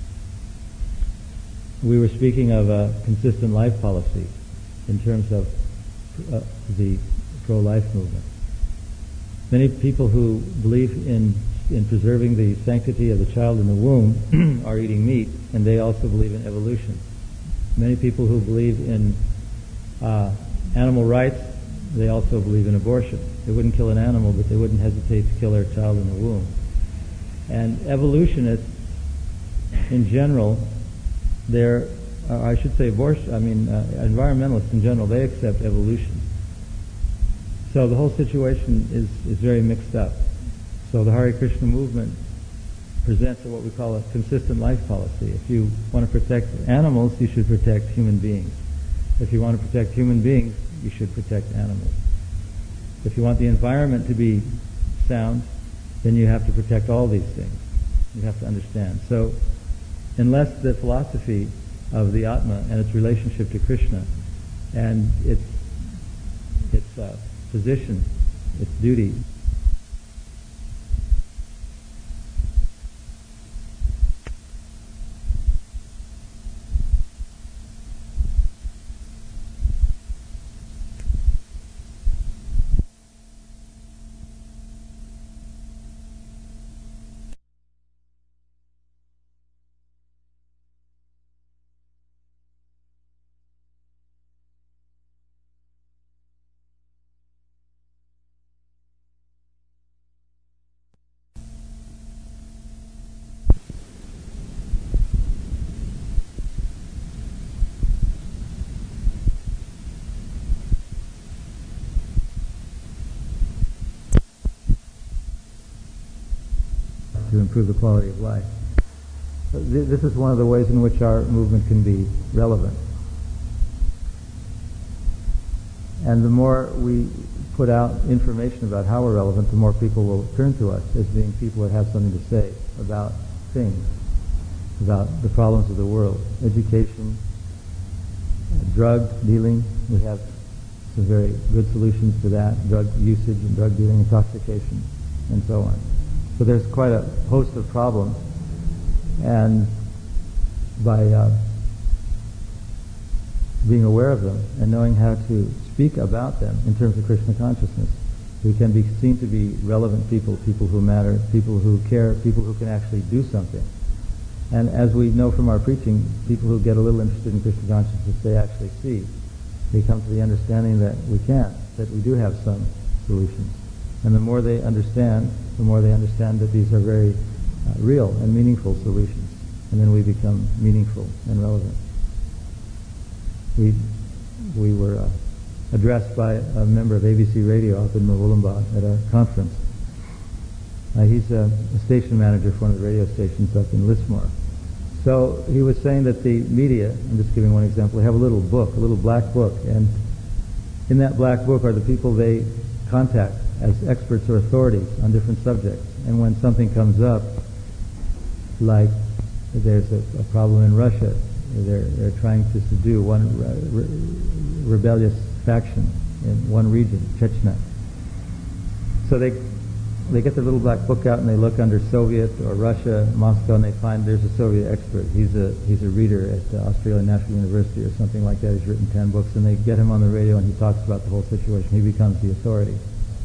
We were speaking of a consistent life policy in terms of uh, the pro-life movement. Many people who believe in in preserving the sanctity of the child in the womb are eating meat, and they also believe in evolution. Many people who believe in uh, animal rights, they also believe in abortion. They wouldn't kill an animal, but they wouldn't hesitate to kill their child in the womb. And evolutionists, in general, they're, uh, I should say abortion, I mean uh, environmentalists in general, they accept evolution. So the whole situation is, is very mixed up. So the Hare Krishna movement presents what we call a consistent life policy. If you want to protect animals, you should protect human beings. If you want to protect human beings, you should protect animals. If you want the environment to be sound, then you have to protect all these things. You have to understand. So unless the philosophy of the Atma and its relationship to Krishna and its its uh, position, its duty, to improve the quality of life. This is one of the ways in which our movement can be relevant. And the more we put out information about how we're relevant, the more people will turn to us as being people that have something to say about things, about the problems of the world. Education, drug dealing. We have some very good solutions to that, drug usage and drug dealing, intoxication, and so on. So there's quite a host of problems, and by uh, being aware of them and knowing how to speak about them in terms of Krishna consciousness, we can be seen to be relevant people, people who matter, people who care, people who can actually do something. And as we know from our preaching, people who get a little interested in Krishna consciousness, they actually see. They come to the understanding that we can, that we do have some solutions. And the more they understand, the more they understand that these are very uh, real and meaningful solutions. And then we become meaningful and relevant. We we were uh, addressed by a member of A B C Radio up in Mawulambad at a conference. Uh, he's a, a station manager for one of the radio stations up in Lismore. So he was saying that the media, I'm just giving one example, they have a little book, a little black book, and in that black book are the people they contact as experts or authorities on different subjects. And when something comes up, like there's a, a problem in Russia, they're, they're trying to subdue one re- rebellious faction in one region, Chechnya. So they they get their little black book out and they look under Soviet or Russia, Moscow, and they find there's a Soviet expert. He's a he's a reader at uh, Australian National University or something like that. He's written ten books, and they get him on the radio and he talks about the whole situation. He becomes the authority.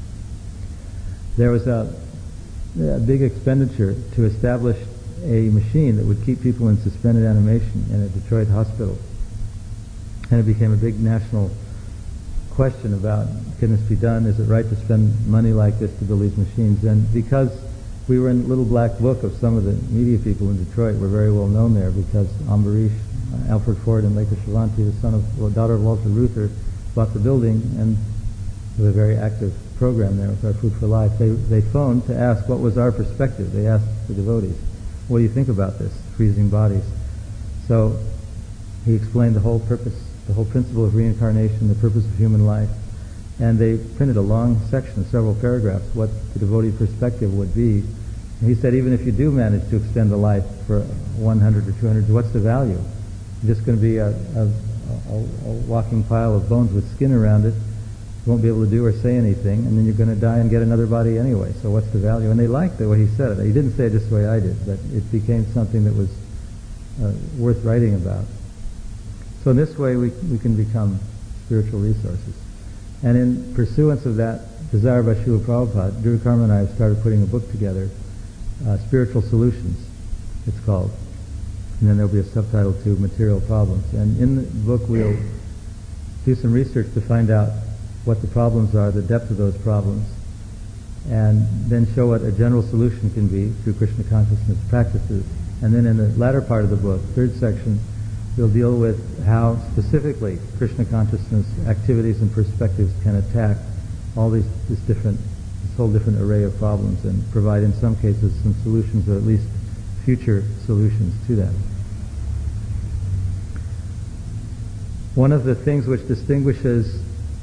There was a, a big expenditure to establish a machine that would keep people in suspended animation in a Detroit hospital. And it became a big national question about, can this be done? Is it right to spend money like this to build these machines? And because we were in the little black book of some of the media people in Detroit, we're very well known there because Ambarish, uh, Alfred Ford, and Lekha Shivanti, the son of, well, daughter of Walter Reuther, bought the building, and it was a very active program there with our Food for Life. They, they phoned to ask what was our perspective. They asked the devotees, what do you think about this, freezing bodies? So he explained the whole purpose, the whole principle of reincarnation, the purpose of human life, and they printed a long section, several paragraphs, what the devotee perspective would be. And he said, even if you do manage to extend the life for one hundred or two hundred, what's the value? You're just going to be a, a, a, a walking pile of bones with skin around it. You won't be able to do or say anything, and then you're going to die and get another body anyway, so what's the value? And they liked the way he said it. He didn't say it just the way I did, but it became something that was uh, worth writing about. So in this way we, we can become spiritual resources. And in pursuance of that desire by Srila Prabhupada, Guru Karma and I have started putting a book together, uh, Spiritual Solutions, it's called. And then there'll be a subtitle to Material Problems. And in the book we'll do some research to find out what the problems are, the depth of those problems, and then show what a general solution can be through Krishna consciousness practices. And then in the latter part of the book, third section, we'll deal with how specifically Krishna consciousness activities and perspectives can attack all these this different, this whole different array of problems, and provide in some cases some solutions, or at least future solutions to them. One of the things which distinguishes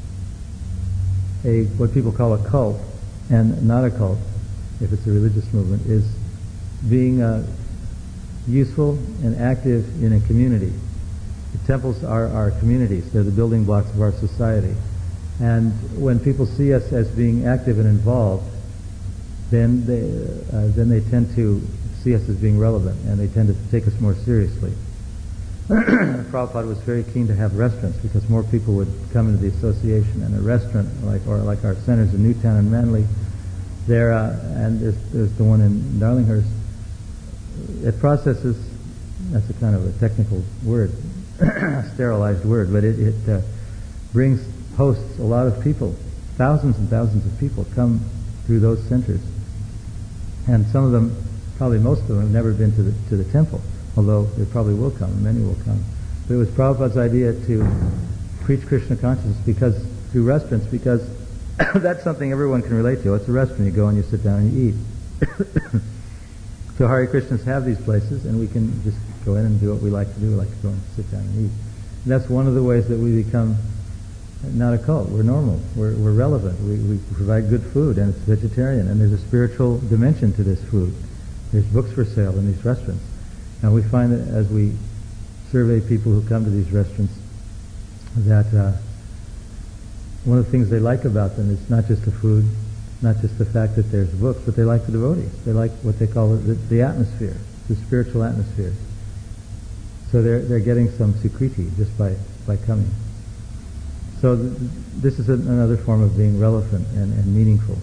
a what people call a cult and not a cult, if it's a religious movement, is being uh, useful and active in a community. The temples are our communities. They're the building blocks of our society. And when people see us as being active and involved, then they, uh, then they tend to see us as being relevant, and they tend to take us more seriously. Prabhupada was very keen to have restaurants because more people would come into the association. And a restaurant, like or like our centers in Newtown and Manly, there uh, and there's, there's the one in Darlinghurst. It processes, that's a kind of a technical word, sterilized word, but it, it uh, brings, hosts a lot of people. Thousands and thousands of people come through those centers. And some of them, probably most of them, have never been to the, to the temple, although they probably will come, and many will come. But it was Prabhupada's idea to preach Krishna consciousness because through restaurants, because that's something everyone can relate to. It's a restaurant. You go and you sit down and you eat. So Hare Krishnas have these places, and we can just go in and do what we like to do. We like to go and sit down and eat. And that's one of the ways that we become not a cult. We're normal. We're, we're relevant. We, we provide good food, and it's vegetarian, and there's a spiritual dimension to this food. There's books for sale in these restaurants. And we find that as we survey people who come to these restaurants, that uh, one of the things they like about them is not just the food, not just the fact that there's books, but they like the devotees. They like what they call the, the atmosphere, the spiritual atmosphere. So they're they're getting some sukriti just by, by coming. So th- this is a, another form of being relevant and, and meaningful.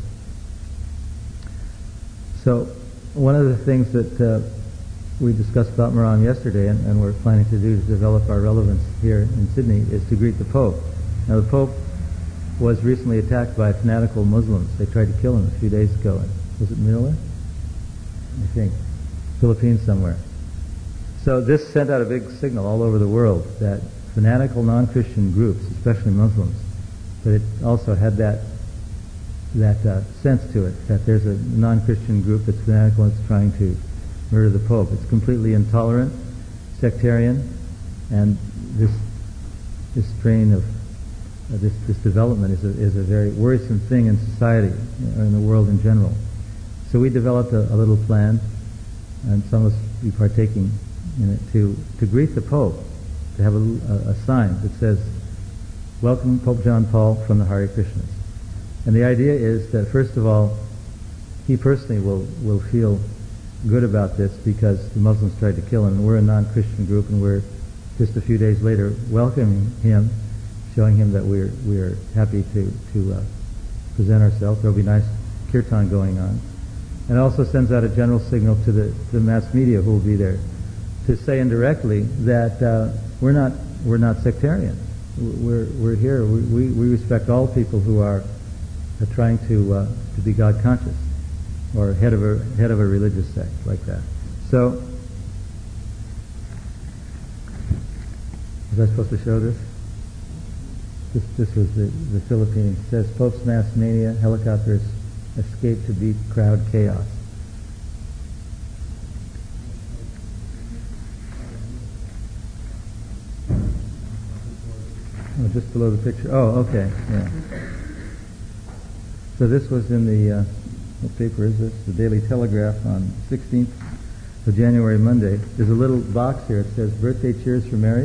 So one of the things that uh, we discussed about Maran yesterday, and, and we're planning to do to develop our relevance here in Sydney, is to greet the Pope. Now the Pope was recently attacked by fanatical Muslims. They tried to kill him a few days ago. Was it Manila? I think. Philippines somewhere. So this sent out a big signal all over the world that fanatical non-Christian groups, especially Muslims, but it also had that that uh, sense to it, that there's a non-Christian group that's fanatical and it's trying to murder the Pope. It's completely intolerant, sectarian, and this this strain of uh, this this development is a, is a very worrisome thing in society, or in the world in general. So we developed a, a little plan, and some of us will be partaking in it, to, to greet the Pope, to have a, a, a sign that says, "Welcome Pope John Paul from the Hare Krishnas." And the idea is that, first of all, he personally will, will feel good about this because the Muslims tried to kill him, and we're a non-Christian group, and we're just a few days later welcoming him, showing him that we're we're happy to to uh, present ourselves. There'll be nice kirtan going on, and it also sends out a general signal to the, the mass media who will be there, to say indirectly that uh, we're not we're not sectarian. We're we're here. We we, we respect all people who are uh, trying to uh, to be God conscious, or head of a head of a religious sect like that. So, was I supposed to show this? This this was the the Philippines. It says Pope's mass mania, helicopters escape to beat crowd chaos. Oh, just below the picture. Oh, okay. Yeah. So this was in the, uh, what paper is this? The Daily Telegraph on sixteenth of January, Monday. There's a little box here. It says, "Birthday cheers for Mary."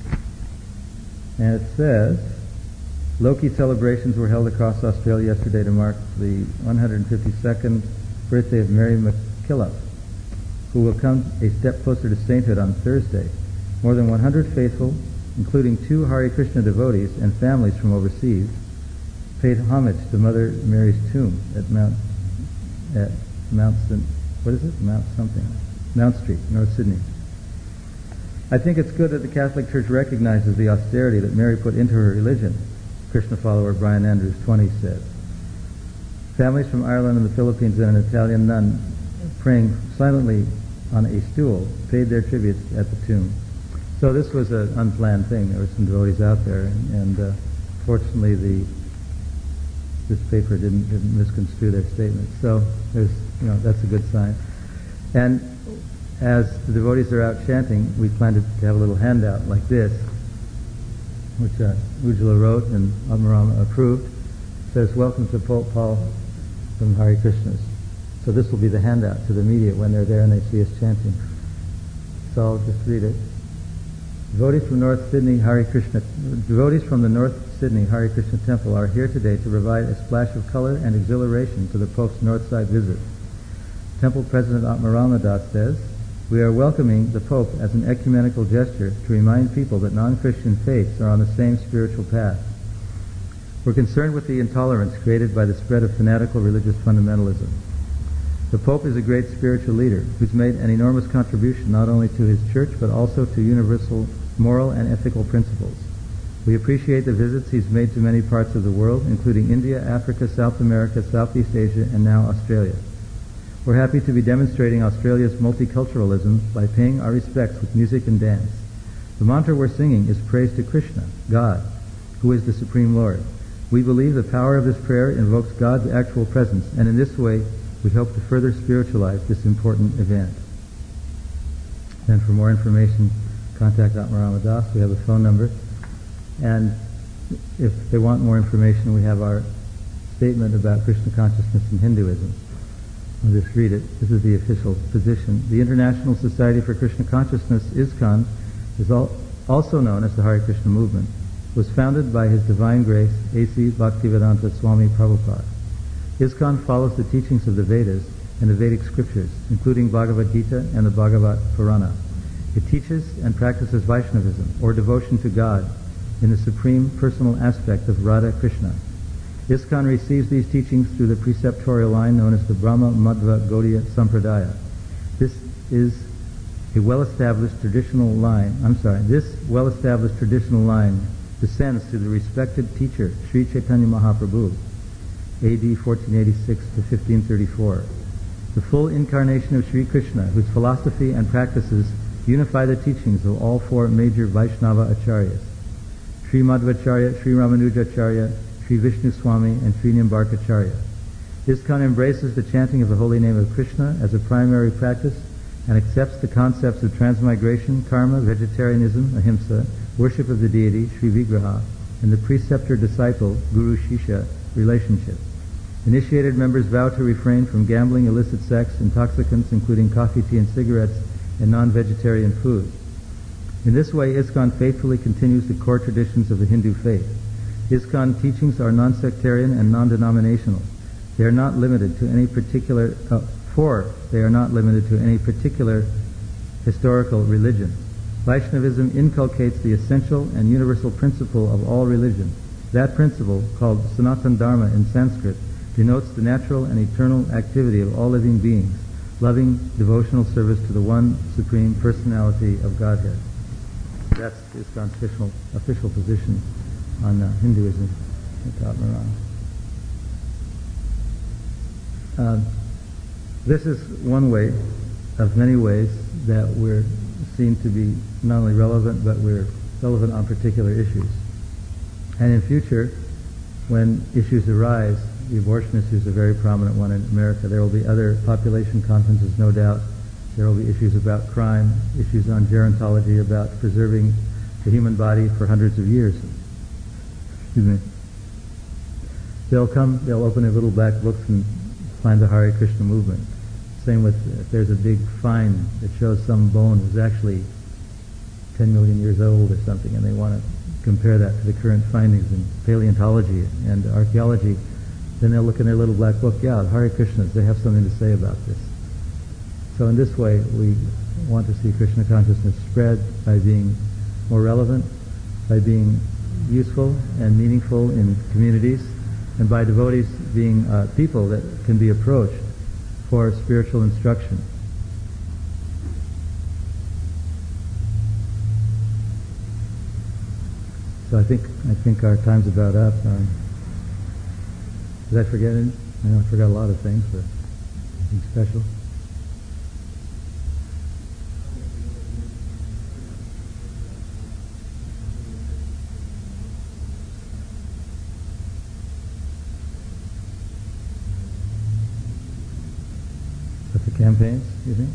And it says, Loki celebrations were held across Australia yesterday to mark the one hundred fifty-second birthday of Mary MacKillop, who will come a step closer to sainthood on Thursday. More than one hundred faithful, including two Hare Krishna devotees and families from overseas, paid homage to Mother Mary's tomb at Mount at Mount what is it? Mount something, Mount Street, North Sydney. I think it's good that the Catholic Church recognizes the austerity that Mary put into her religion, Krishna follower Brian Andrews twenty said. Families from Ireland and the Philippines and an Italian nun praying silently on a stool paid their tributes at the tomb. So this was an unplanned thing. There were some devotees out there, and, and uh, fortunately the this paper didn't, didn't misconstrue their statement. So there's, you know, that's a good sign. And as the devotees are out chanting, we planned to have a little handout like this, which uh, Ujjala wrote and Admarama approved. It says, "Welcome to Pope Paul from Hare Krishnas." So this will be the handout to the media when they're there and they see us chanting. So I'll just read it. Devotees from North Sydney Hare Krishna, devotees from the North Sydney Hare Krishna Temple are here today to provide a splash of color and exhilaration to the Pope's Northside visit. Temple President Atmarama Das says, "We are welcoming the Pope as an ecumenical gesture to remind people that non-Christian faiths are on the same spiritual path. We're concerned with the intolerance created by the spread of fanatical religious fundamentalism. The Pope is a great spiritual leader who's made an enormous contribution not only to his church but also to universal moral and ethical principles. We appreciate the visits he's made to many parts of the world, including India, Africa, South America, Southeast Asia, and now Australia. We're happy to be demonstrating Australia's multiculturalism by paying our respects with music and dance. The mantra we're singing is praise to Krishna, God, who is the Supreme Lord. We believe the power of this prayer invokes God's actual presence, and in this way we hope to further spiritualize this important event." And for more information, contact Atmarama Das. We have a phone number. And if they want more information, we have our statement about Krishna consciousness in Hinduism. I'll just read it. This is the official position. The International Society for Krishna Consciousness, ISKCON, is al- also known as the Hare Krishna movement. was founded by His Divine Grace A C Bhaktivedanta Swami Prabhupada. ISKCON follows the teachings of the Vedas and the Vedic scriptures, including Bhagavad Gita and the Bhagavad Purana. It teaches and practices Vaishnavism, or devotion to God, in the supreme personal aspect of Radha Krishna. ISKCON receives these teachings through the preceptorial line known as the Brahma Madhva Gaudiya Sampradaya. This is a well-established traditional line, I'm sorry, this well-established traditional line descends to the respected teacher, Sri Chaitanya Mahaprabhu, A D fourteen eighty-six to fifteen thirty-four. The full incarnation of Sri Krishna, whose philosophy and practices unify the teachings of all four major Vaishnava acharyas, Sri Madhvacharya, Sri Ramanujacharya, Sri Vishnu Swami, and Sri Nimbarkacharya. ISKCON embraces the chanting of the holy name of Krishna as a primary practice and accepts the concepts of transmigration, karma, vegetarianism, ahimsa, worship of the deity, Sri Vigraha, and the preceptor-disciple, guru-shishya relationship. Initiated members vow to refrain from gambling, illicit sex, intoxicants, including coffee, tea, and cigarettes, and non-vegetarian food. In this way, ISKCON faithfully continues the core traditions of the Hindu faith. ISKCON teachings are non-sectarian and non-denominational. They are not limited to any particular, uh, for they are not limited to any particular historical religion. Vaishnavism inculcates the essential and universal principle of all religions. That principle, called Sanatana Dharma in Sanskrit, denotes the natural and eternal activity of all living beings, loving devotional service to the one supreme personality of Godhead. That's ISKCON's official, official position on uh, Hinduism. Uh, this is one way of many ways that we're seen to be not only relevant, but we're relevant on particular issues. And in future, when issues arise, the abortion issue is a very prominent one in America. There will be other population conferences, no doubt. There will be issues about crime, issues on gerontology, about preserving the human body for hundreds of years. Excuse me. They'll come, they'll open their little black books and find the Hare Krishna movement. Same with, if there's a big find that shows some bone was actually ten million years old or something, and they want to compare that to the current findings in paleontology and archaeology, then they'll look in their little black book, yeah, the Hare Krishnas, they have something to say about this. So in this way, we want to see Krishna consciousness spread by being more relevant, by being useful and meaningful in communities, and by devotees being uh, people that can be approached for spiritual instruction. So I think I think our time's about up. Um, did I forget any? I know I forgot a lot of things, but anything special? But the campaigns, you think?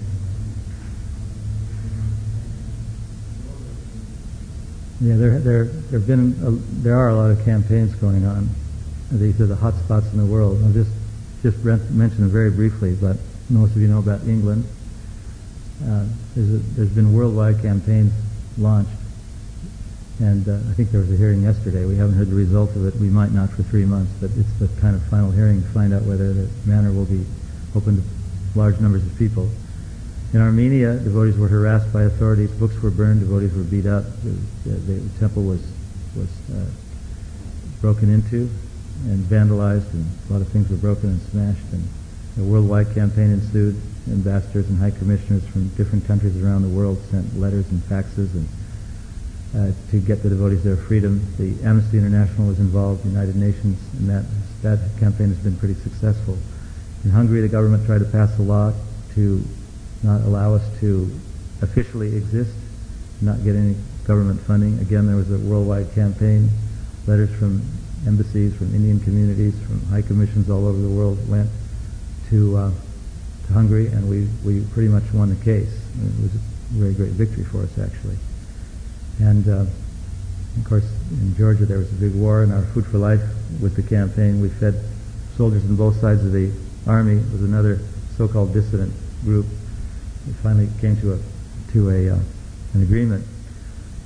Yeah, there there there have been a, there are a lot of campaigns going on. These are the hot spots in the world. I'll just just mention them very briefly, but most of you know about England. Uh, there's a, there's been worldwide campaigns launched, and uh, I think there was a hearing yesterday. We haven't heard the result of it. We might not for three months, but it's the kind of final hearing to find out whether the manor will be open to large numbers of people. In Armenia, devotees were harassed by authorities, books were burned, devotees were beat up, the, the, the temple was was uh, broken into and vandalized, and a lot of things were broken and smashed, and a worldwide campaign ensued. Ambassadors and high commissioners from different countries around the world sent letters and faxes and uh, to get the devotees their freedom. The Amnesty International was involved, the United Nations, and that that campaign has been pretty successful. In Hungary, the government tried to pass a law to not allow us to officially exist, not get any government funding. Again, there was a worldwide campaign. Letters from embassies, from Indian communities, from high commissions all over the world went to, uh, to Hungary, and we, we pretty much won the case. It was a very great victory for us, actually. And uh, of course, in Georgia there was a big war, and our Food for Life with the campaign, we fed soldiers on both sides of the army. It was another so-called dissident group. We finally came to a to a uh, an agreement.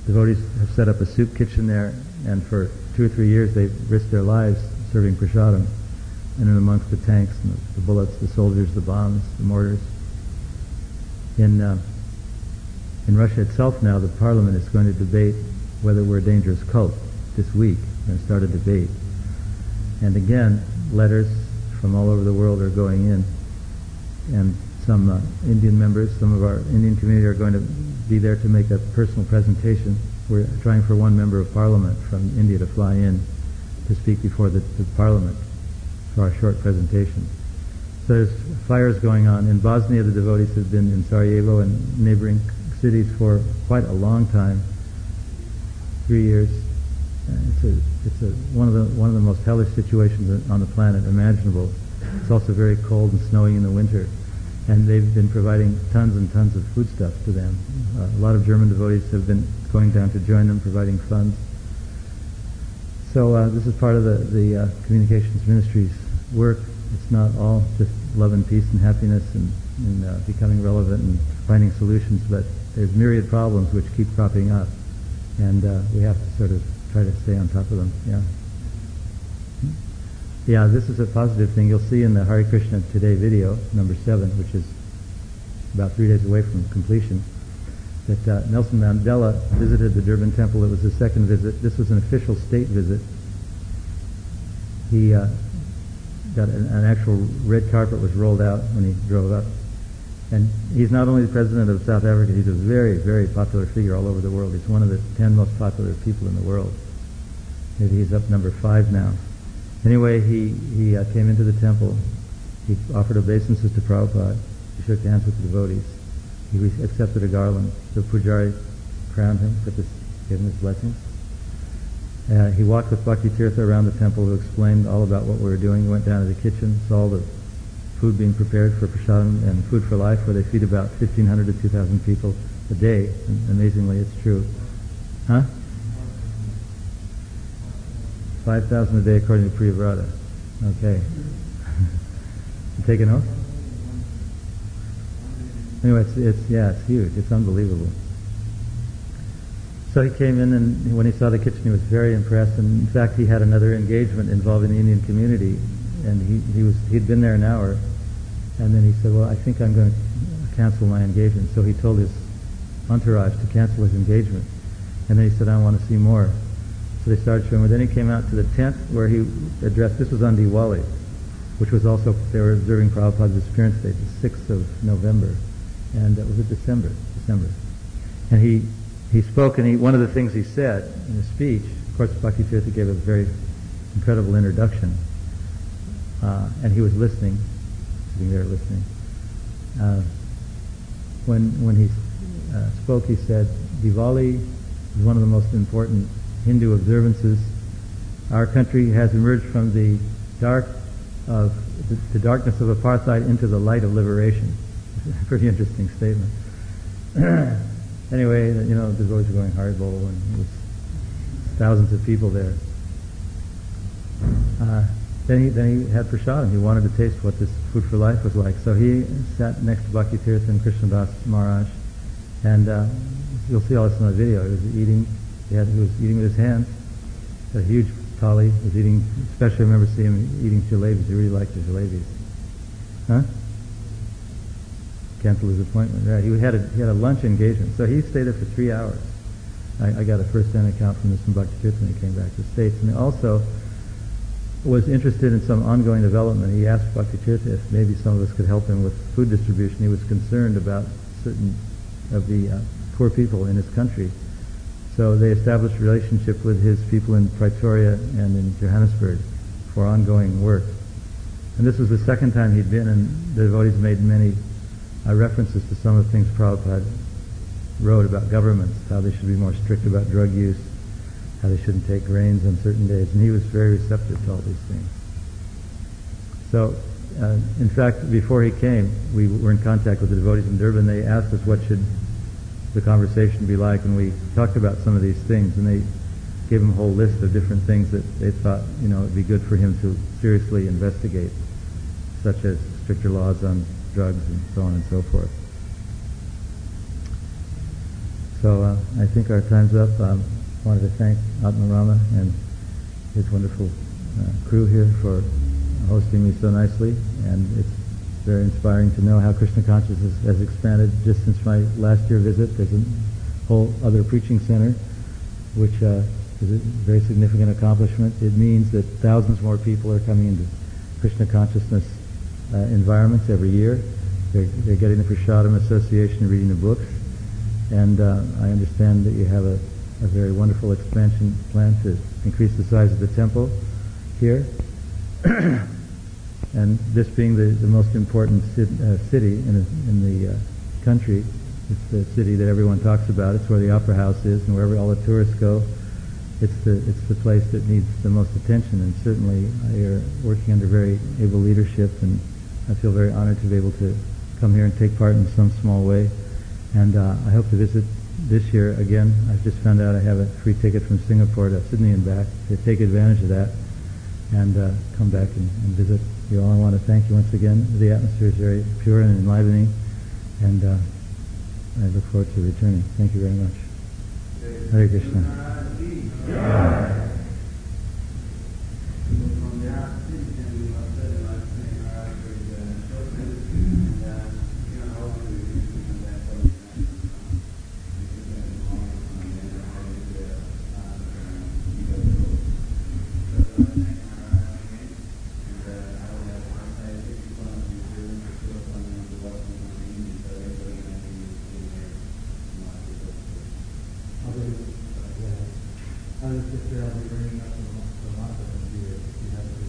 devotees have set up a soup kitchen there, and for two or three years they've risked their lives serving prasadam, and in amongst the tanks and the, the bullets, the soldiers, the bombs, the mortars. In uh, in Russia itself now, the parliament is going to debate whether we're a dangerous cult this week. They're going to start a debate. And again, letters from all over the world are going in, and some uh, Indian members, some of our Indian community are going to be there to make a personal presentation. We're trying for one member of parliament from India to fly in to speak before the, the parliament for our short presentation. So there's fires going on. In Bosnia, the devotees have been in Sarajevo and neighboring cities for quite a long time, three years. Uh, it's a, it's a, one of the one of the most hellish situations on the planet imaginable. It's also very cold and snowy in the winter, and they've been providing tons and tons of foodstuff to them. Uh, a lot of German devotees have been going down to join them, providing funds. So uh, this is part of the, the uh, communications ministry's work. It's not all just love and peace and happiness and, and uh, becoming relevant and finding solutions, but there's myriad problems which keep cropping up, and uh, we have to sort of try to stay on top of them. Yeah. Yeah, this is a positive thing. You'll see in the Hare Krishna Today video, number seven, which is about three days away from completion, that uh, Nelson Mandela visited the Durban Temple. It was his second visit. This was an official state visit. He uh, got an, an actual red carpet was rolled out when he drove up. And he's not only the president of South Africa, he's a very, very popular figure all over the world. He's one of the ten most popular people in the world. Maybe he's up number five now. Anyway, he, he uh, came into the temple. He offered obeisances to Prabhupada. He shook hands with the devotees. He re- accepted a garland. The pujari crowned him, put this, gave him his blessings. Uh, he walked with Bhakti Tirtha around the temple, who explained all about what we were doing. He went down to the kitchen, saw all the food being prepared for prasadam and Food for Life, where they feed about fifteen hundred to two thousand people a day. And amazingly, it's true. Huh? five thousand a day according to Priyavrata. Okay. You take an oath? Anyway, it's, it's, yeah, it's huge. It's unbelievable. So he came in, and when he saw the kitchen, he was very impressed. And in fact, he had another engagement involving the Indian community, and he, he was, he'd been there an hour, and then he said, well, I think I'm going to cancel my engagement. So he told his entourage to cancel his engagement. And then he said, I want to see more. So they started showing him. Then he came out to the tent where he addressed, this was on Diwali, which was also, they were observing Prabhupada's disappearance date, the sixth of November. And it was in December, December. And he, he spoke, and he, one of the things he said in his speech, of course, Bhakti Tirtha gave a very incredible introduction. Uh, and he was listening, sitting there listening. Uh, when when he uh, spoke, he said, Diwali is one of the most important Hindu observances. Our country has emerged from the dark of the, the darkness of apartheid into the light of liberation. A pretty interesting statement. Anyway, you know, the devotees were going Haribol, and there was thousands of people there. Uh, then he then he had prasadam. He wanted to taste what this Food for Life was like. So he sat next to Bhakti Tirtha and Krishnadas Maharaj, and uh, you'll see all this in the video. He was eating. He had he was eating with his hands. A huge thali. He was eating. Especially, I remember seeing him eating jalebis. He really liked the jalebis. Huh? Canceled his appointment. Right. He had a he had a lunch engagement. So he stayed there for three hours. I, I got a first-hand account from this from Bhakti Tirtha when he came back to the States, and he also was interested in some ongoing development. He asked Bhakti Tirtha if maybe some of us could help him with food distribution. He was concerned about certain of the uh, poor people in his country. So they established a relationship with his people in Pretoria and in Johannesburg for ongoing work. And this was the second time he'd been, and the devotees made many uh, references to some of the things Prabhupada wrote about governments, how they should be more strict about drug use, how they shouldn't take grains on certain days, and he was very receptive to all these things. So, uh, in fact, before he came, we were in contact with the devotees in Durban. They asked us what should the conversation be like, and we talked about some of these things, and they gave him a whole list of different things that they thought, you know, it'd be good for him to seriously investigate, such as stricter laws on drugs and so on and so forth. So uh, I think our time's up. I um, wanted to thank Atmarama and his wonderful uh, crew here for hosting me so nicely, and it's very inspiring to know how Krishna consciousness has expanded just since my last year visit. There's a whole other preaching center, which uh, is a very significant accomplishment. It means that thousands more people are coming into Krishna consciousness uh, environments every year. They're, they're getting the Prasadam Association, reading the books, and uh, I understand that you have a, a very wonderful expansion plan to increase the size of the temple here. And this being the, the most important ci- uh, city in, a, in the uh, country, it's the city that everyone talks about. It's where the opera house is, and wherever all the tourists go, it's the it's the place that needs the most attention. And certainly, you're working under very able leadership, and I feel very honored to be able to come here and take part in some small way. And uh, I hope to visit this year again. I've just found out I have a free ticket from Singapore to Sydney and back to take advantage of that and uh, come back and, and visit you all. I want to thank you once again. The atmosphere is very pure and enlivening, and uh, I look forward to returning. Thank you very much. Hare Krishna. Yeah. I'll just sit there, I'll be bringing up the, the mantra here. If you have